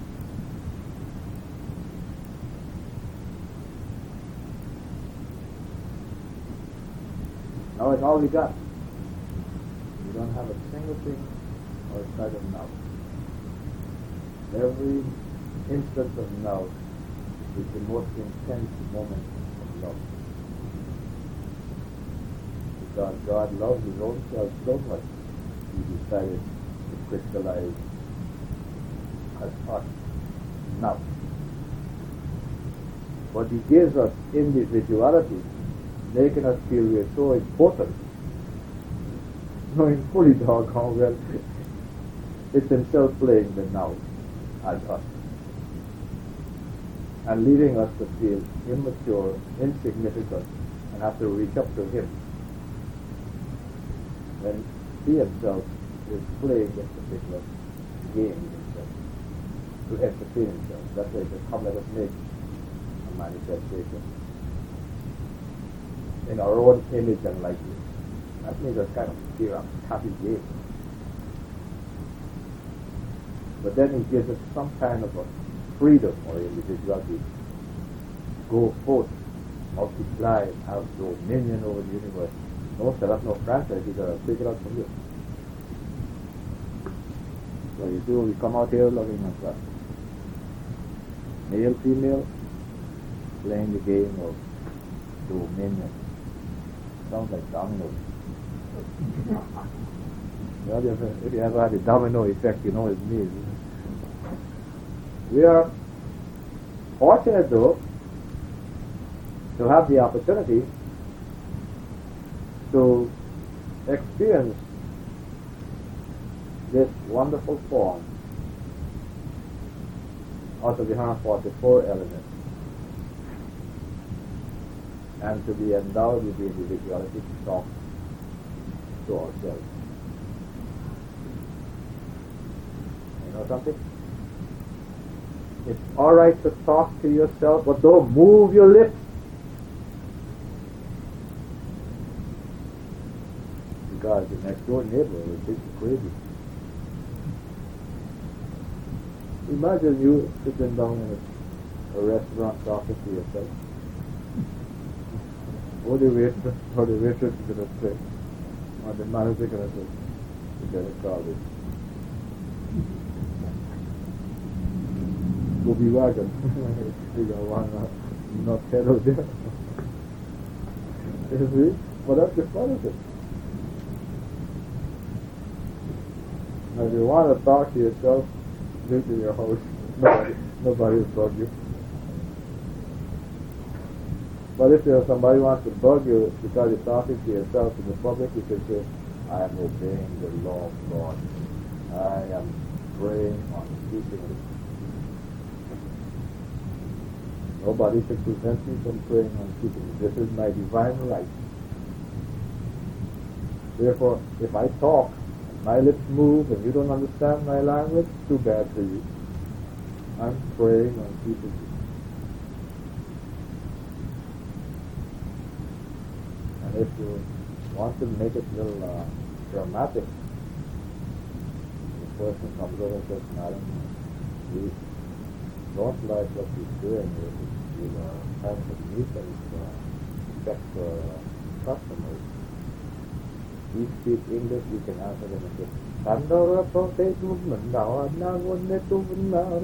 Now it's all we got. We don't have a single thing outside of now. Every instant of now is the most intense moment of love. Because God loves his own self so much, he decided to crystallize as us now. But he gives us individuality, making us feel we are so important, knowing fully doggone well it's himself playing the now as us, and leaving us to feel immature, insignificant, and have to reach up to him when he himself is playing this particular game himself to entertain himself. That's why he says, come let us make a manifestation in our own image and likeness. That means a kind of fear of happy game. But then he gives us some kind of a freedom or individuality. Go forth multiply and have dominion over the universe. No, set up no franchise, you gotta take it out from you. So you do, we come out here loving ourselves. Male, female, playing the game of dominion. Sounds like dominoes. Well, if you ever had a domino effect, you know what it means. We are fortunate, though, to have the opportunity to experience this wonderful form out of the 144 elements, and to be endowed with the individuality to talk to ourselves. You know something? It's alright to talk to yourself, but don't move your lips. Because the next door neighbor will think you're crazy. Imagine you sitting down in a restaurant talking to yourself. What the waitress or the waitress is going to say, or the manager going to say, you're going to call it. Bobby Wagon. You got one not head out there. You see? But that's the fun of it. Now, if you want to talk to yourself, live in your house. Nobody will bug you. But if there's somebody who wants to bug you because you're talking to yourself in the public, you can say, I am obeying the law of God. I am praying on keeping it. Nobody can prevent me from praying on keeping it. This is my divine right. Therefore, if I talk, my lips move, and you don't understand my language, too bad for you. I'm praying on keeping it. And if you want to make it a little dramatic, the person comes over and says, Madam, we don't like what you're doing. You have to meet and check for customers. We speak English, we can answer them and say, Pandora Prote Movement, now I'm not one that to now,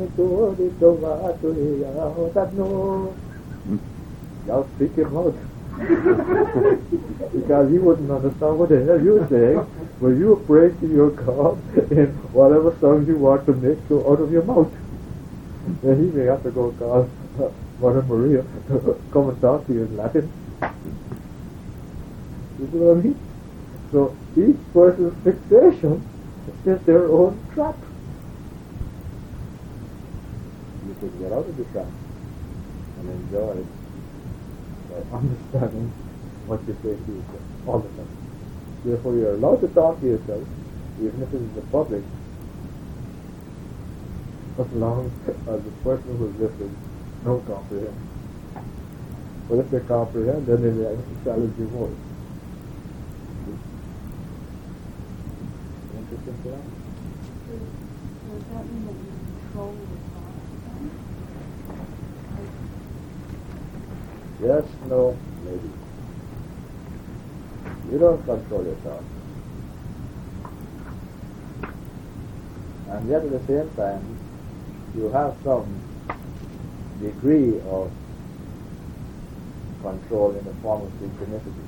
no. Y'all speak him out. Because he wouldn't understand what the hell you're saying, but you pray to your God in whatever songs you want to make go out of your mouth. Then he may have to go call Mother Maria to come and talk to you in Latin. You see what I mean? So each person's fixation is their own trap. You can get out of the trap and enjoy by understanding what you say to yourself all the time. Therefore you're allowed to talk to yourself, even if it's in the public, as long as the person who's listening don't comprehend. But if they comprehend, then they may challenge you more. Interesting to that? Does that mean that you control the thoughts then? Yes, no, maybe. You don't control your thoughts. And yet at the same time, you have some degree of control in the form of synchronicity.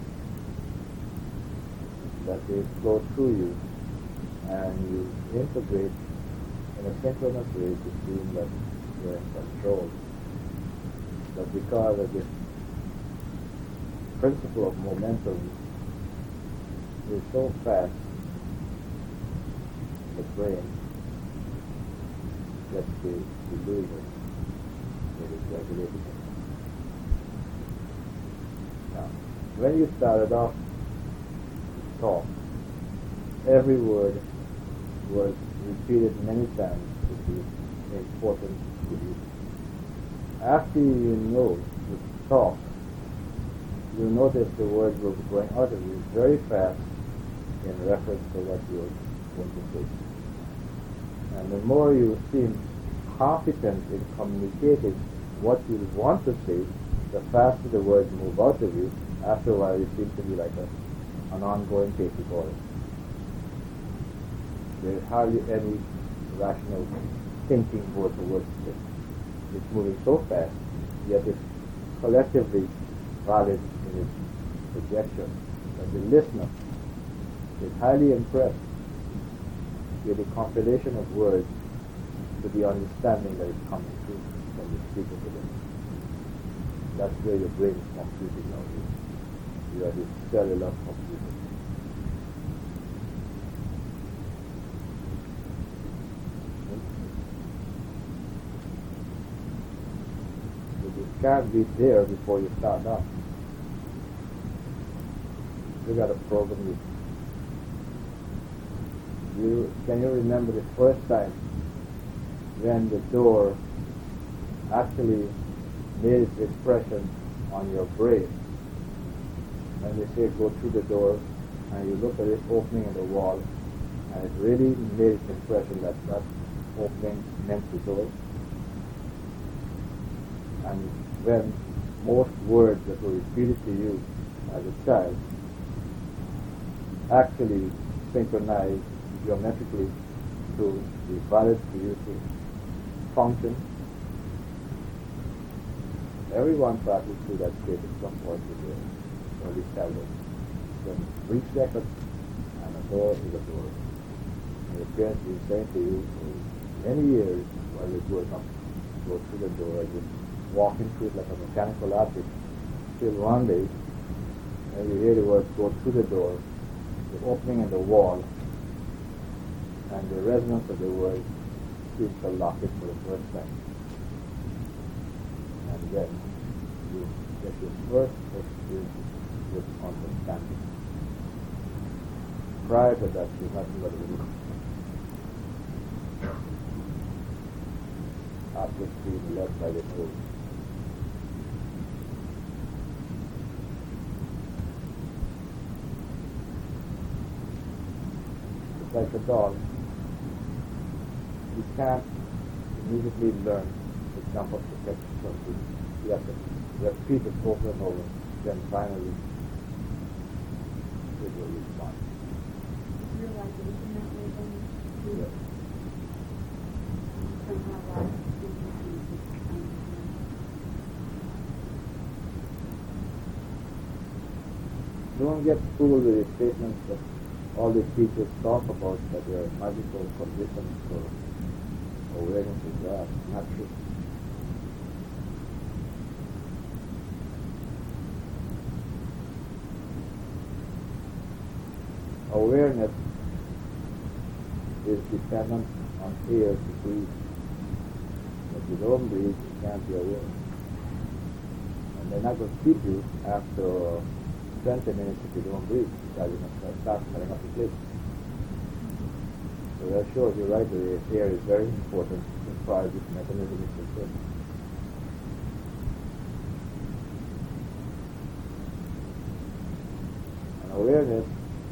That they flow through you and you integrate in a synchronous way to feel that you're in control. But because of this principle of momentum is so fast, the brain gets to doing it. It is regulated. Now, when you started off to talk, every word was repeated many times to be important to you. After you know to talk, you notice the words will be going out of you very fast in reference to what you are going to say. And the more you seem competent in communicating what you want to say, the faster the words move out of you, after a while it seems to be like an ongoing tape recorder. There is hardly any rational thinking towards the words. It's moving so fast, yet it's collectively valid in its projection. But the listener is highly impressed with the compilation of words to the understanding that is coming through from the speaker to them. That's where your brain is computing now. You are the cellular computer. You can't be there before you start up. You got to program it. Can you remember the first time when the door actually made its impression on your brain? When they say go through the door and you look at this opening in the wall and it really made its impression that that opening meant the door. And when most words that were repeated to you as a child actually synchronize geometrically to be valid for you to function. Everyone passes through that state at some point in their early childhood. Then 3 seconds and a door is a door. And your parents will say to you for many years while you're growing up, go through the door and just walking through it like a mechanical object. Till one day, when you hear the words go through the door, the opening in the wall, and the resonance of the word seems to lock it for the first time. And then you get your first experience with understanding. Prior to that, there's nothing but a little object being led by the nose. It's like a dog. You can't immediately learn to jump up to catch something. You have to repeat it over and over, then finally it will respond. Realization that way then Yes. somehow life Don't get fooled with the statements that all the teachers talk about, that there are magical conditions for awareness of God. Not true. Awareness is dependent on air to breathe. If you don't breathe, you can't be aware. And they're not going to keep you after 20 minutes if you don't breathe, because you must start filling up the place. So that shows you right, the air is very important as far as this mechanism is concerned. And awareness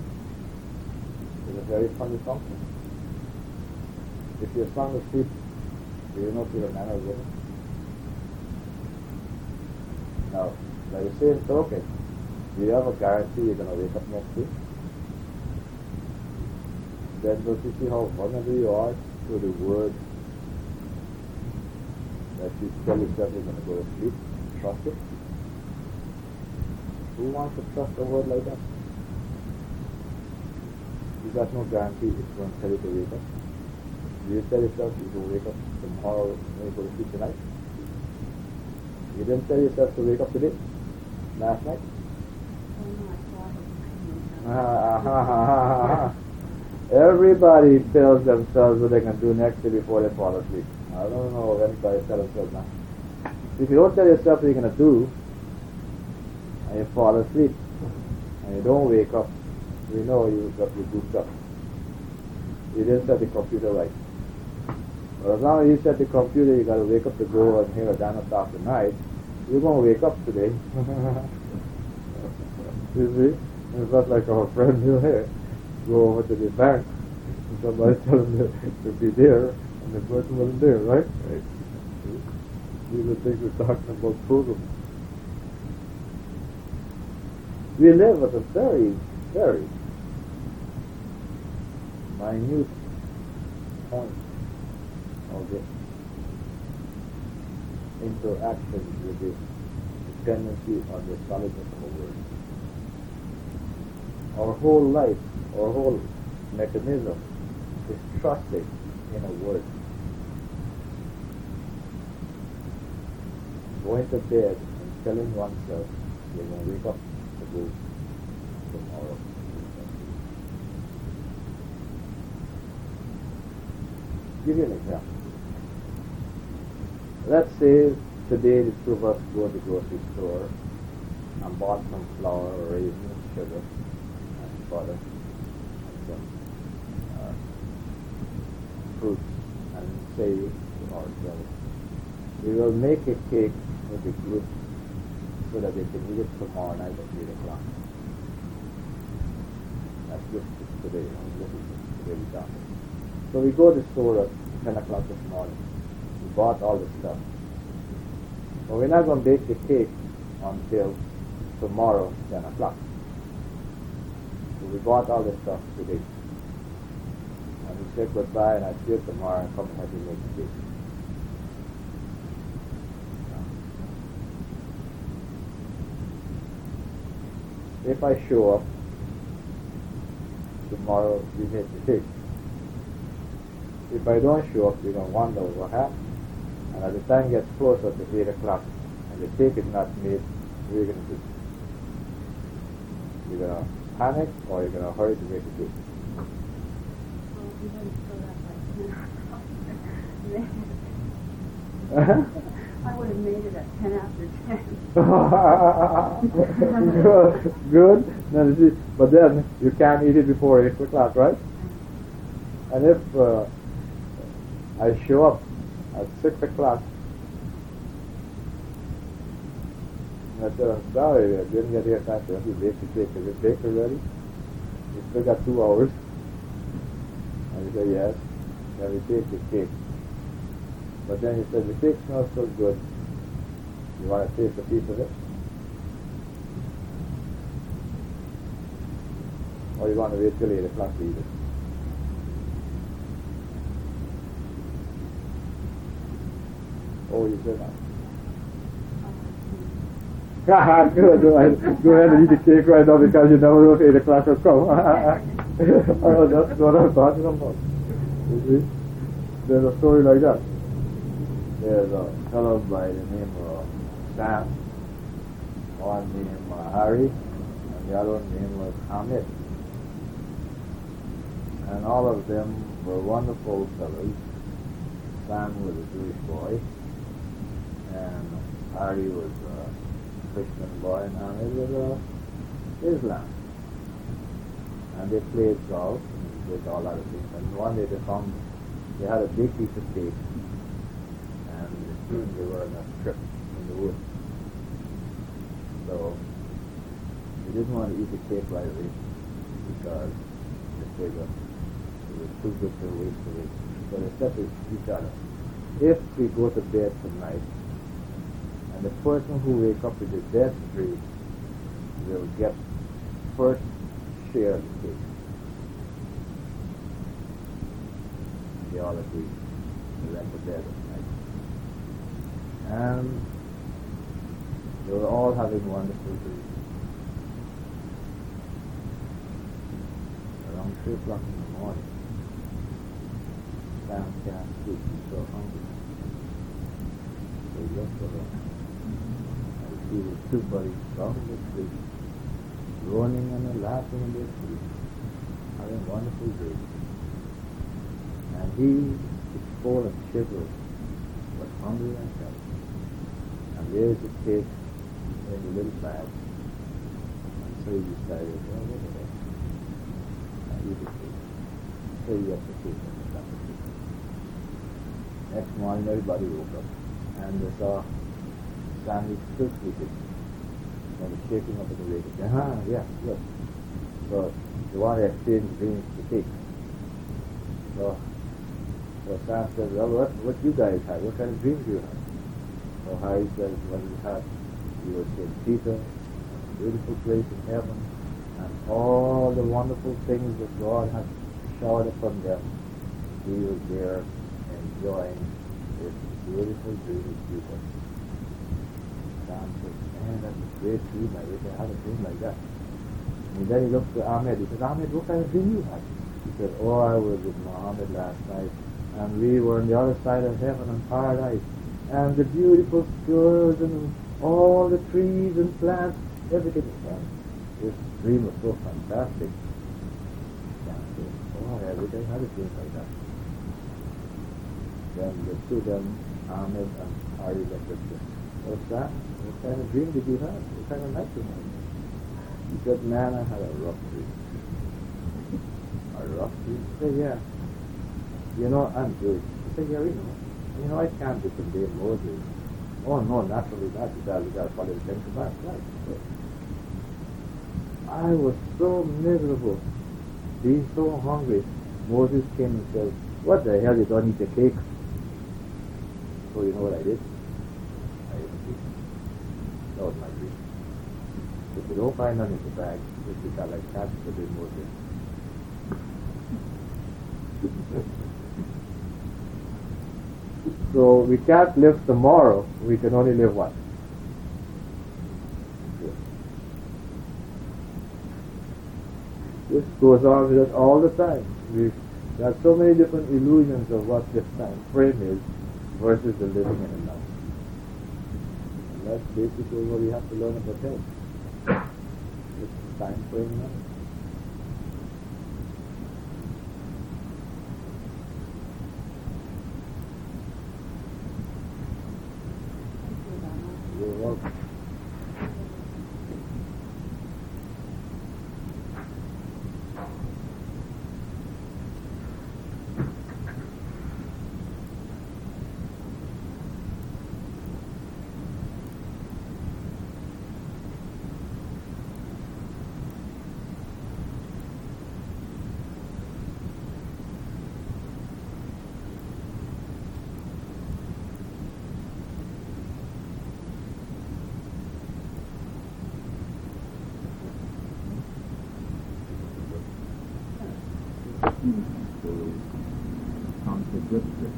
is a very funny function. If you're sound asleep, do you not feel a manner of living? Now, by the same token, do you have a guarantee you're going to wake up next week? Then don't you see how vulnerable you are to the word that you tell yourself you're going to go to sleep? Trust it. Who wants to trust a word like that? You got no guarantee it's going to tell you to wake up. Do you tell yourself you will wake up tomorrow when you go to sleep tonight? You didn't tell yourself to wake up today? Last night? Everybody tells themselves what they can do next day before they fall asleep. I don't know if anybody tells themselves that. If you don't tell yourself what you're going to do, and you fall asleep, and you don't wake up, we know you got your goofed up. You didn't set the computer right. But as long as you set the computer, you got to wake up to go and hear a dinosaur tonight, you're going to wake up today. You see? It's not like our friend here. Go over to the bank and somebody tell him to be there and the person wasn't there, right? These are things we're talking about program. We live at a very, very minute point of this interaction with this dependency on the solidness of a word. Our whole life, our whole mechanism is trusting in a word. Going to bed and telling oneself you're going to wake up to go tomorrow. Give you an example. Let's say today the two of us go to the grocery store and bought some flour or raisins, sugar, and butter, and some fruits, and say to ourselves, we will make a cake with the group so that they can eat it tomorrow night at 8 o'clock. That's just today. This is today we done it. So we go to the store at 10 o'clock this morning. We bought all the stuff. But we're not going to bake the cake until tomorrow, 10 o'clock. So we bought all the stuff today. And we said goodbye, and I see you tomorrow and come and help you make the cake. If I show up tomorrow, we make the cake. If I don't show up, you're going to wonder what happened. And as the time gets closer to 8 o'clock and the cake is not made, what are you going to do? You're going to panic or you're going to hurry to make the cake? Well, we didn't fill that by 10. I would have made it at 10 after 10. Good. Now, you see, but then you can't eat it before 8 o'clock, right? And if I show up at 6 o'clock, and I said, I'm sorry, I didn't get here fast enough to bake the cake. Is it baked already? You still got 2 hours. And you say, yes. Then we bake the cake. But then you said, the cake smells so good. You want to taste a piece of it? Or you want to wait till 8 o'clock to eat it? Oh, you said that. Good. Go ahead and eat the cake right now because you never know if 8 o'clock will come. Oh, that's what I'm talking about. You see? There's a story like that. There's a fellow by the name of Sam, one named Harry, and the other one name was Hamid. And all of them were wonderful fellows. Sam was a Jewish boy, and Harry was a Christian boy, and Hamid was Islam. And they played golf, and did all other things. And one day they had a big piece of cake, and they were on a trip in the woods. So they didn't want to eat the cake right away because they figured it was too good to waste away. So they said to each other, if we go to bed tonight, and the person who wakes up with the best dream will get first share of the cake. They all agreed. They went to bed at night. And they were all having wonderful dreams. Around 3 o'clock in the morning, Sam can't sleep. He's so hungry. So he looked around. And he see his 2 buddies sound asleep, groaning and laughing in their sleep, having wonderful dreams. And he is full and shivering, but hungry and thirsty. And there's the cake in the little bag. And so he decided, well, look at that. I eat the cake. So he ate the cake and got the cake. Next morning, everybody woke up, and they saw Sammy still sleeping. And was shaking up in the wake. He said, yeah, look. So they want to exchange dreams to cake. So Sam said, well, what you guys have? What kind of dreams do you have? So Harry says, what he had, he was St. Peter, beautiful place in heaven, and all the wonderful things that God has showered upon them. He was there enjoying this beautiful, beautiful people. Sam said, man, that's a great dream. I wish I had a dream like that. And then he looked to Ahmed. He said, Ahmed, what kind of dream you had? He said, oh, I was with Muhammad last night, and we were on the other side of heaven and paradise, and the beautiful girls and all the trees and plants, everything was fine. This dream was so fantastic. Sam said, oh, I wish I had a dream like that. Then the two of them, Ahmed and Ari, looked at him. What's that? What kind of dream did you have? What kind of night you had? He said, man, I had a rough dream. A rough dream? He said, yeah. You know, I'm Jewish. He said, yeah, you know, I can't disobey Moses. Oh, no, naturally not. You got to follow the Ten Commandments. Right. So, I was so miserable, being so hungry. Moses came and said, what the hell, you don't eat the cake? So you know what I did? I ate the cake. That was my dream. If you don't find none in the bag, just because like cats to do Moses. So we can't live tomorrow, we can only live what? This goes on with us all the time. There are so many different illusions of what this time frame is versus the living in the now. And that's basically what we have to learn about health. This time frame now. You're welcome. Contradictory.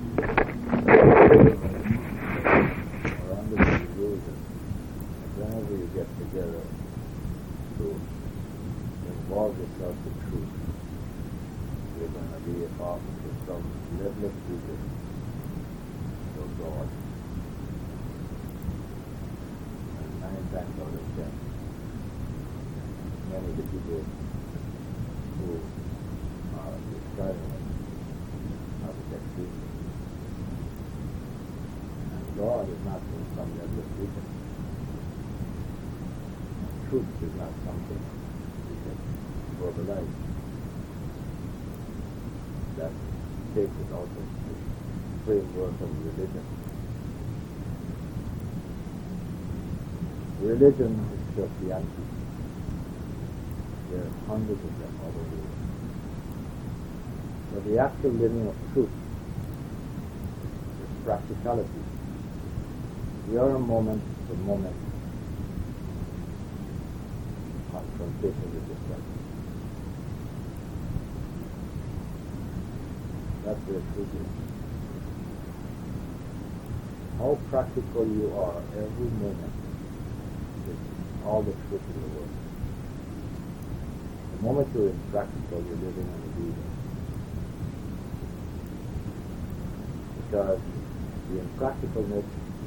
Around the illusion, whenever you get together to involve yourself in truth, you're going to be offered to some level of vision for God. And 9 times out of 10, many of the people who are describing it are the extremes. And God is not in some level of vision. Truth is not something you can verbalize. That takes it out of the framework of religion. Religion is just the anti. There are hundreds of them all over the world. But the actual living of truth is practicality. We are a moment-to-moment confrontation with yourself. That's where truth is. How practical you are every moment is all the truth in the world. The moment you're impractical, you're living on the illusion. Because the impracticalness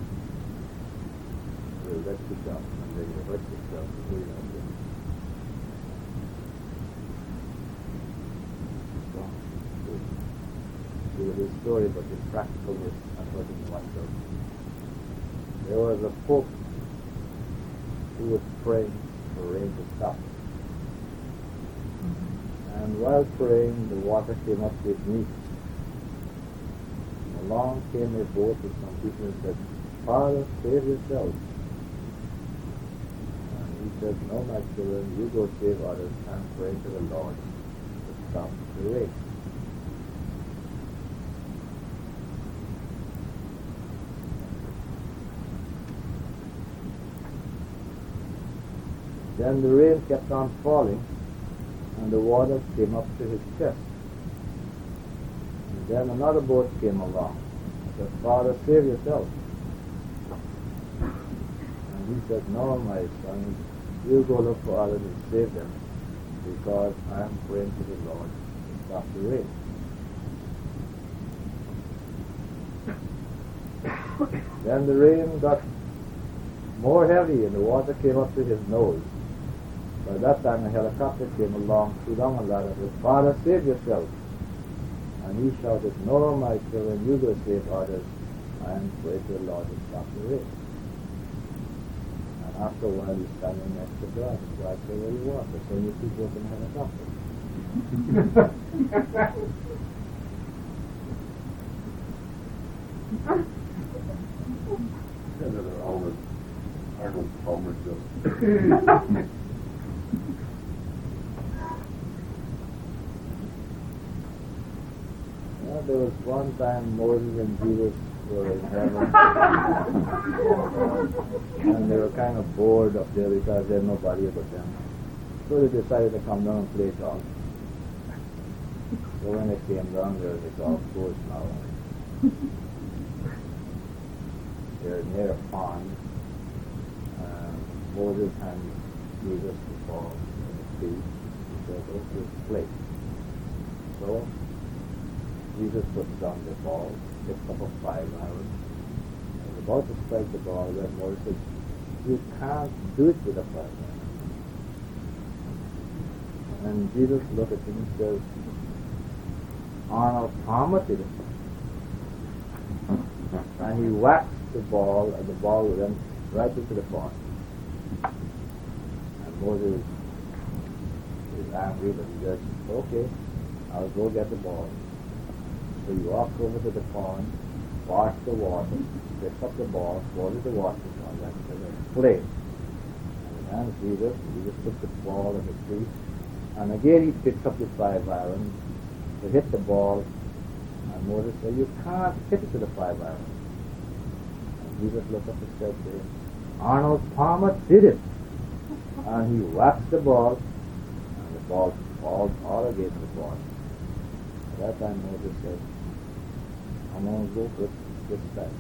will let you down, and then you hurt yourself before you know it. So, there was a story about the impracticalness and hurting oneself. There was a pope who was praying for rain to stop. And while praying, the water came up to his knees. And along came a boat with some people and said, Father, save yourself. And he said, no, my children, you go save others and pray to the Lord to stop the rain. Then the rain kept on falling, and the water came up to his chest. And then another boat came along. I said, Father, save yourself. And he said, no, my son, you go look for others and save them, because I am praying to the Lord to stop the rain. Then the rain got more heavy and the water came up to his nose. By that time a helicopter came along, threw down a ladder and said, Father, save yourself. And he shouted, no, my children, you go save others. I am praying to the Lord to stop the rain. And after a while he's standing next to God. And God said, where you want? So you two go to the helicopter. Another Arnold Palmer joke. Well, there was one time Moses and Jesus were in heaven, and they were kind of bored up there because there was nobody but them. So they decided to come down and play golf. So when they came down there, the golf course now. They're near a pond. Moses hands Jesus the ball in the feet. He said, okay, play. So Jesus puts down the ball, picks up a 5-iron, and about to strike the ball, then Moses said, you can't do it with a 5-iron. And Jesus looked at him and says, Arnold Palmer did it. And he whacked the ball, and the ball went right into the pond. And Moses is angry, but he says, okay, I'll go get the ball. So he walks over to the pond, wash the water, picks up the ball, throws it in the water, and then play. And he hands Jesus puts the ball in the tree, and again he picks up the 5-iron to hit the ball, and Moses said, you can't hit it to the 5-iron. Jesus looked up and said to him, Arnold Palmer did it. And he whacked the ball, and the ball falls all against the ball. At that time Moses said, I'm going to go with this time.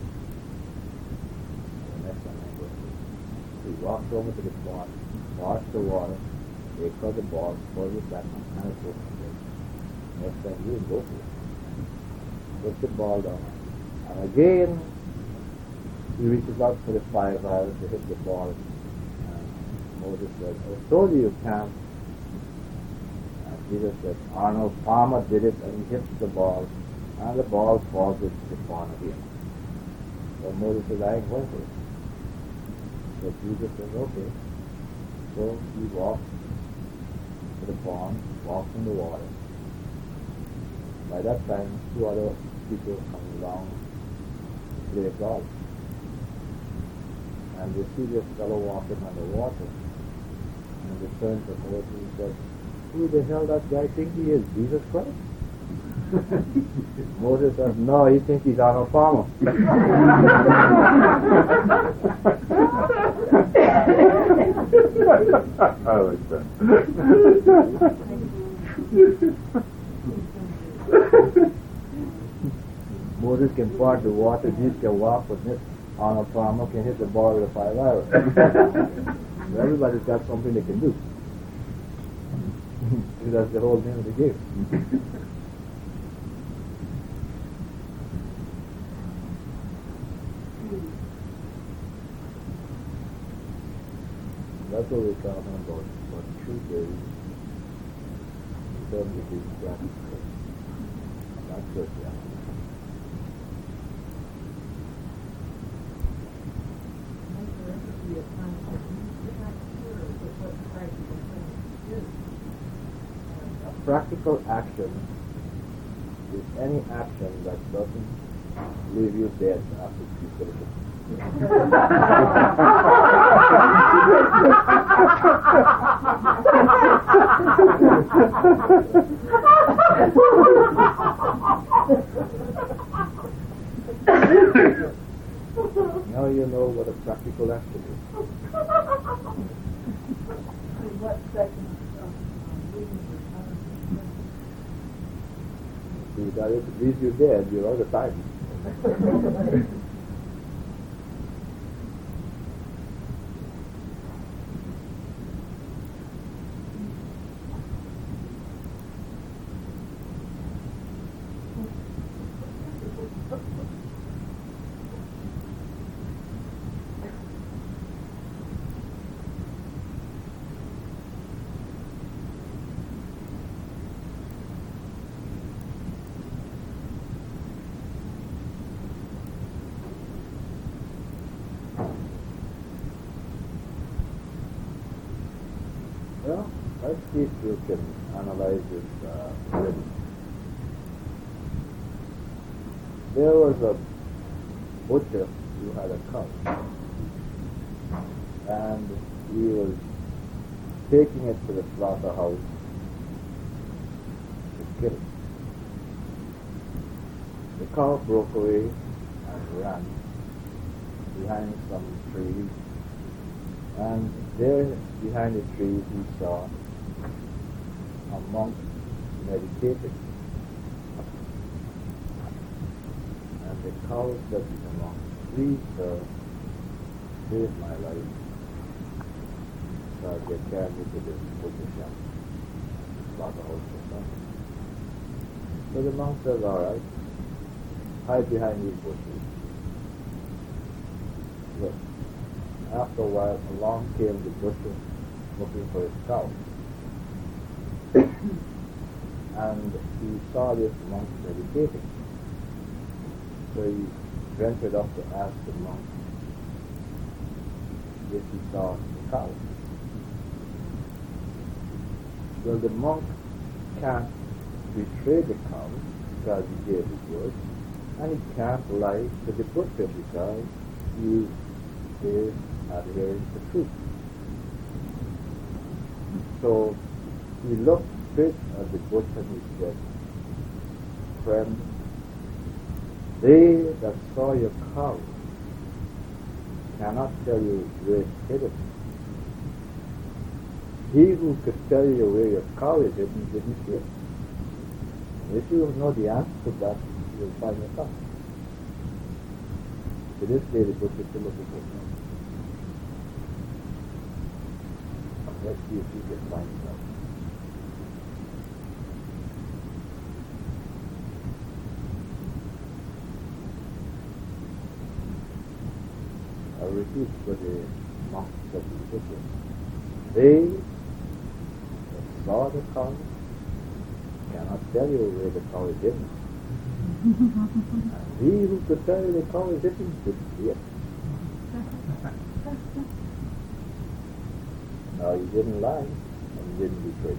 The next time I go. He walked over to the pond, washed the water, takes out the ball, throws it back, and it goes from there. Next time you go for it. Puts the ball down. And again, he reaches out for the 5-iron to hit the ball. And Moses said, I told you you can't. And Jesus said, Arnold Palmer did it, and he hits the ball, and the ball falls into the pond again. So Moses said, I ain't going for it. So Jesus said, okay. So he walks to the pond, walks in the water. By that time, 2 other people come along to play golf. And they see this fellow walking on the water. And they turn to Moses and said, who the hell that guy think he is? Jesus Christ? Moses says, no, he thinks he's Arnold Palmer. I like that. Moses can part the water, Jesus can walk, but Arnold Palmer can hit the ball with a 5-iron. So everybody's got something they can do. That's the whole name of the game. That's what we're talking about truth is in terms of these practices, not Christianity. A practical action is any action that doesn't leave you dead after you finish it. Now you know what a practical action is. That if it leaves you dead, you're out of time. Well, let's see if you can analyze this rhythm. There was a butcher who had a cow, and he was taking it to the slaughterhouse to kill it. The cow broke away and ran behind some trees, and there behind the trees he saw a monk meditating. And the cow said to the monk, "Please, sir, save my life, so I get carried to this butcher shop, slaughterhouse or something." So the monk says, "All right, hide behind these bushes." Look, after a while, along came the butcher looking for his cow. And he saw this monk meditating. So he ventured up to ask the monk if he saw the cow. Well, the monk can't betray the cow because he gave his word, and he can't lie to the butcher because he is adhering to truth. So he looked straight at the butcher and he said, "Friend, they that saw your cow cannot tell you where it's hidden. He who could tell you where your cow is hidden didn't see it. And if you know the answer to that, you'll find your cow." To this day, the butcher still looking for it. Let's see if you can find it out. I'll repeat what the monk said to the butcher. They that saw the cow cannot tell you where the cow is hidden. And he who could tell you the cow is hidden didn't see it. Now, he didn't lie and he didn't betray.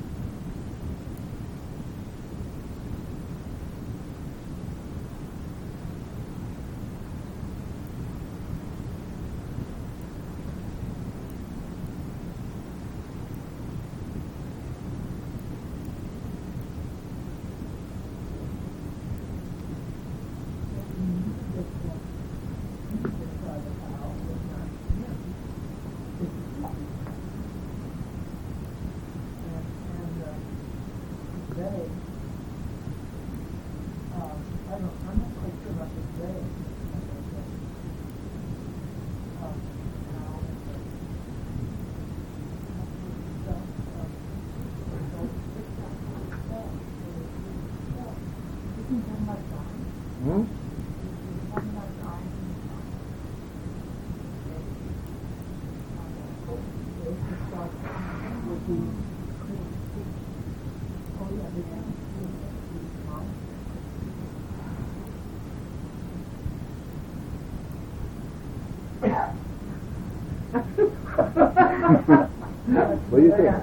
What do you think?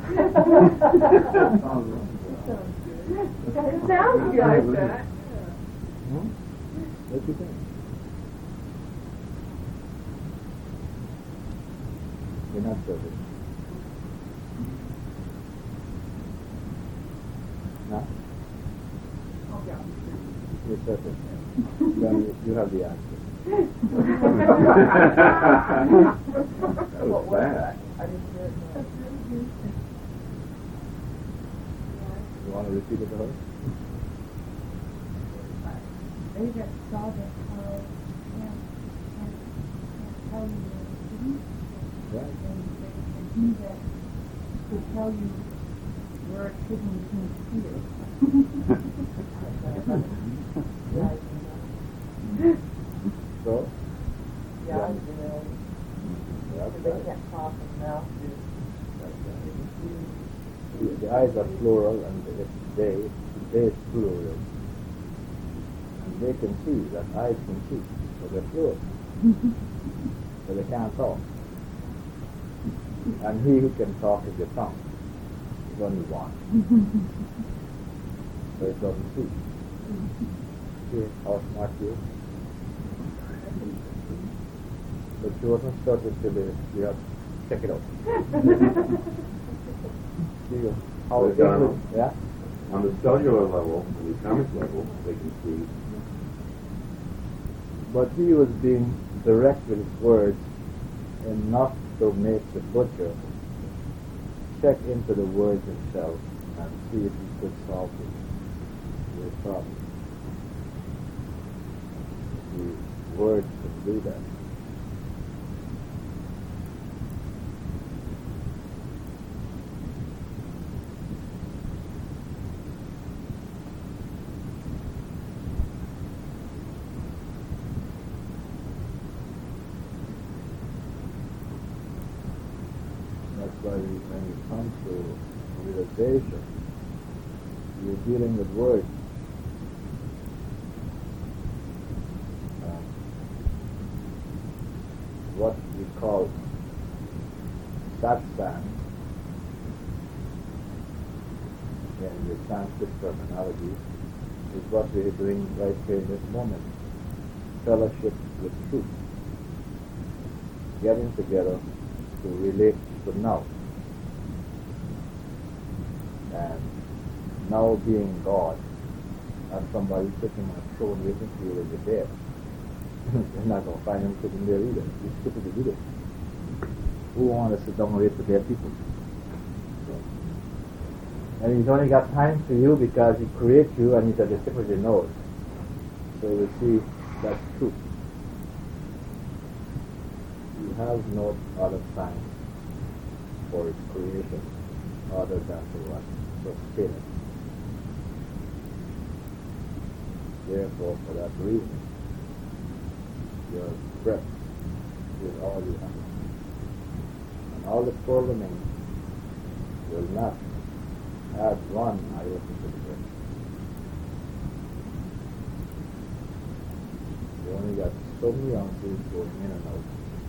It sounds good like that. What do you think? You're not certain. No? You're certain. Then you have the answer. That was bad. You want to repeat it to her? they that saw the power can't tell you where it is. Right. And he that could tell you where it's hidden, you can't see it. So? Yeah, That's they right. can't talk and mouth do. The eyes are plural and they is plural. And they can see, that eyes can see, so they're plural. But they can't talk. And he who can talk is the tongue. There's only one. So it doesn't see. See how smart you is? But she wasn't started till you have to check it out. See how But it Donald, is, yeah? on the cellular level, on the atomic level, they can see. But he was being direct with his words enough to make the butcher check into the words himself and see if he could solve the problem. The words could do that. That's why when you come to realization, you're dealing with words. What we call satsang in the Sanskrit terminology is what we are doing right here in this moment. Fellowship with truth. Getting together to relate to now. And now being God, and somebody sitting on a throne waiting for you as you're there. You're not going to find him sitting there either. He's stupid to do this. Who wants to sit down and wait for dead people? And he's only got time for you because he creates you and he's at the tip of your nose. So you see that's truth. You have no other time for its creation other than to what? Sustain it. Therefore, for that reason, your breath is all you have. And all the programming will not add one iota to the breath. You only got so many ounces going in and out.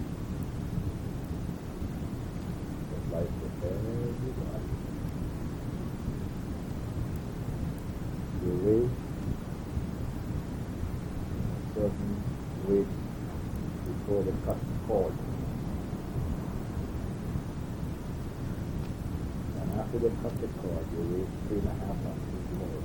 Just like with everybody. You weigh a certain weight before they cut the cord. And after they cut the cord, you weigh 3.5 ounces more.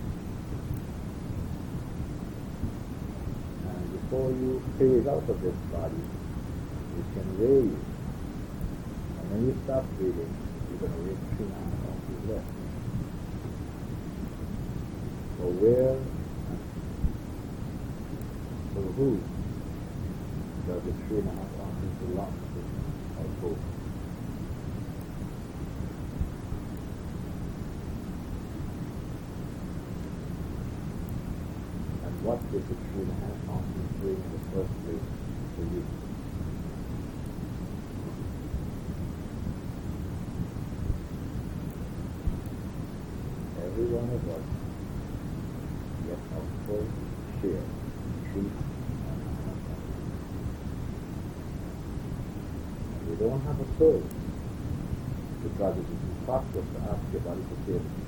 And before you phase out of this body, you can weigh you. And when you stop breathing, you're going to weigh 3.5 ounces less. So where and for who does the 3.5 ounces belong to, or both? And what did the 3.5 ounces bring in the first place to you? Every one of us gets our full share, truth and honor. And we don't have a soul because it is impossible to ask your body to save it.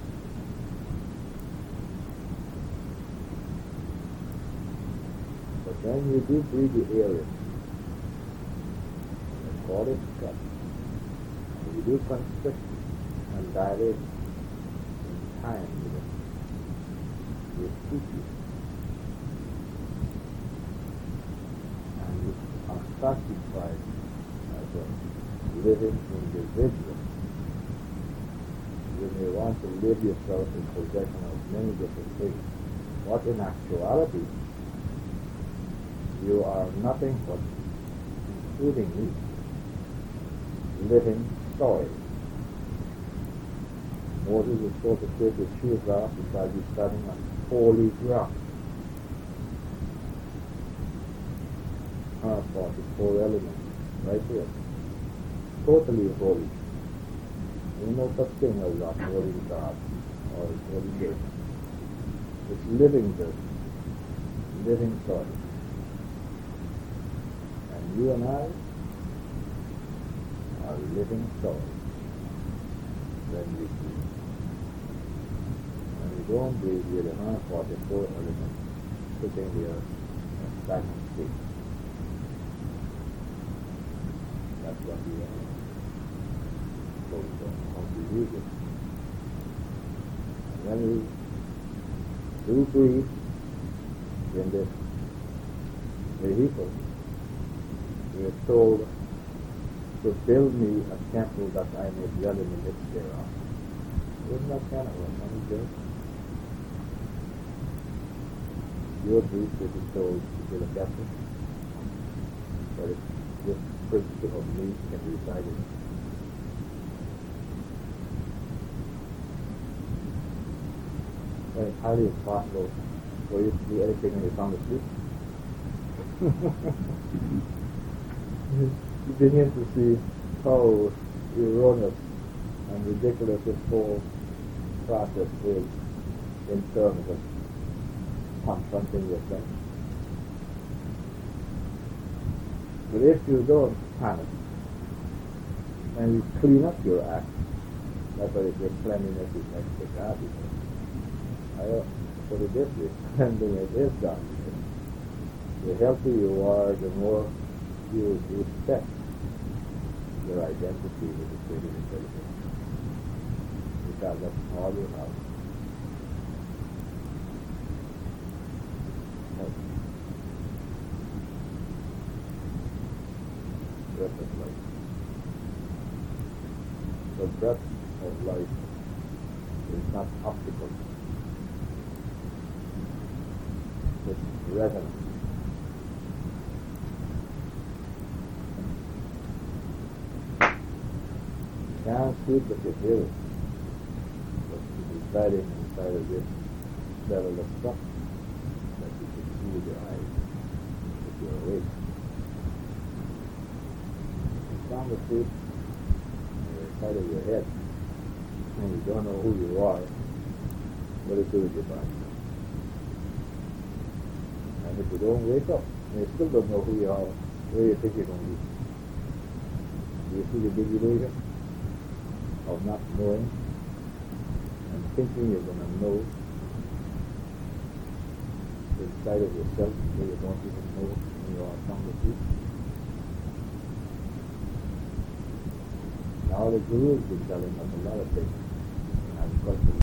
But when you do breathe the air in, and call it cut, and you do constrict and dilate in time with it, will keep you. And you are classified as a living individual. You may want to live yourself in possession of many different things. What in actuality You are nothing but, including me, living soil. Moses is supposed to take his shoes off because he's standing on holy ground. 44 elements, right here. Totally holy. There's no such thing as unholy God or holy dirt. It's living dirt, living soil. And you and I are living soil when we breathe. When we don't breathe, we are the 144 elements sitting there in stagnant state. That's what we are. So we don't know how to use it. And when we do breathe in this vehicle, we are told to build me a temple that I may dwell in the midst thereof. Isn't that kind of a money joke? Your brief is told to build a temple, but if this principle of me can reside in it. It's highly impossible for you to do anything when you're sound asleep. You begin to see how erroneous and ridiculous this whole process is in terms of confronting yourself. But if you don't panic and you clean up your act, that's why your cleanliness is next to godliness. I put it this way, cleanliness is godliness. The healthier you are, the more you respect your identity with the created intelligence. Because that's all you have. Breath of life. The breath of life is not optical. It's resonant. You can't sleep but you hear it. But it's residing inside of this level of stuff that you can see with your eyes if you're awake. Sound asleep, you're inside of your head, and you don't know who you are, what it do with your body. And if you don't wake up, and you still don't know who you are, where you think you're going to be. Do you see the big illusion of not knowing and thinking you're going to know inside of yourself where you don't even know when you are sound asleep? Now the Guru has been telling us a lot of things, and culturally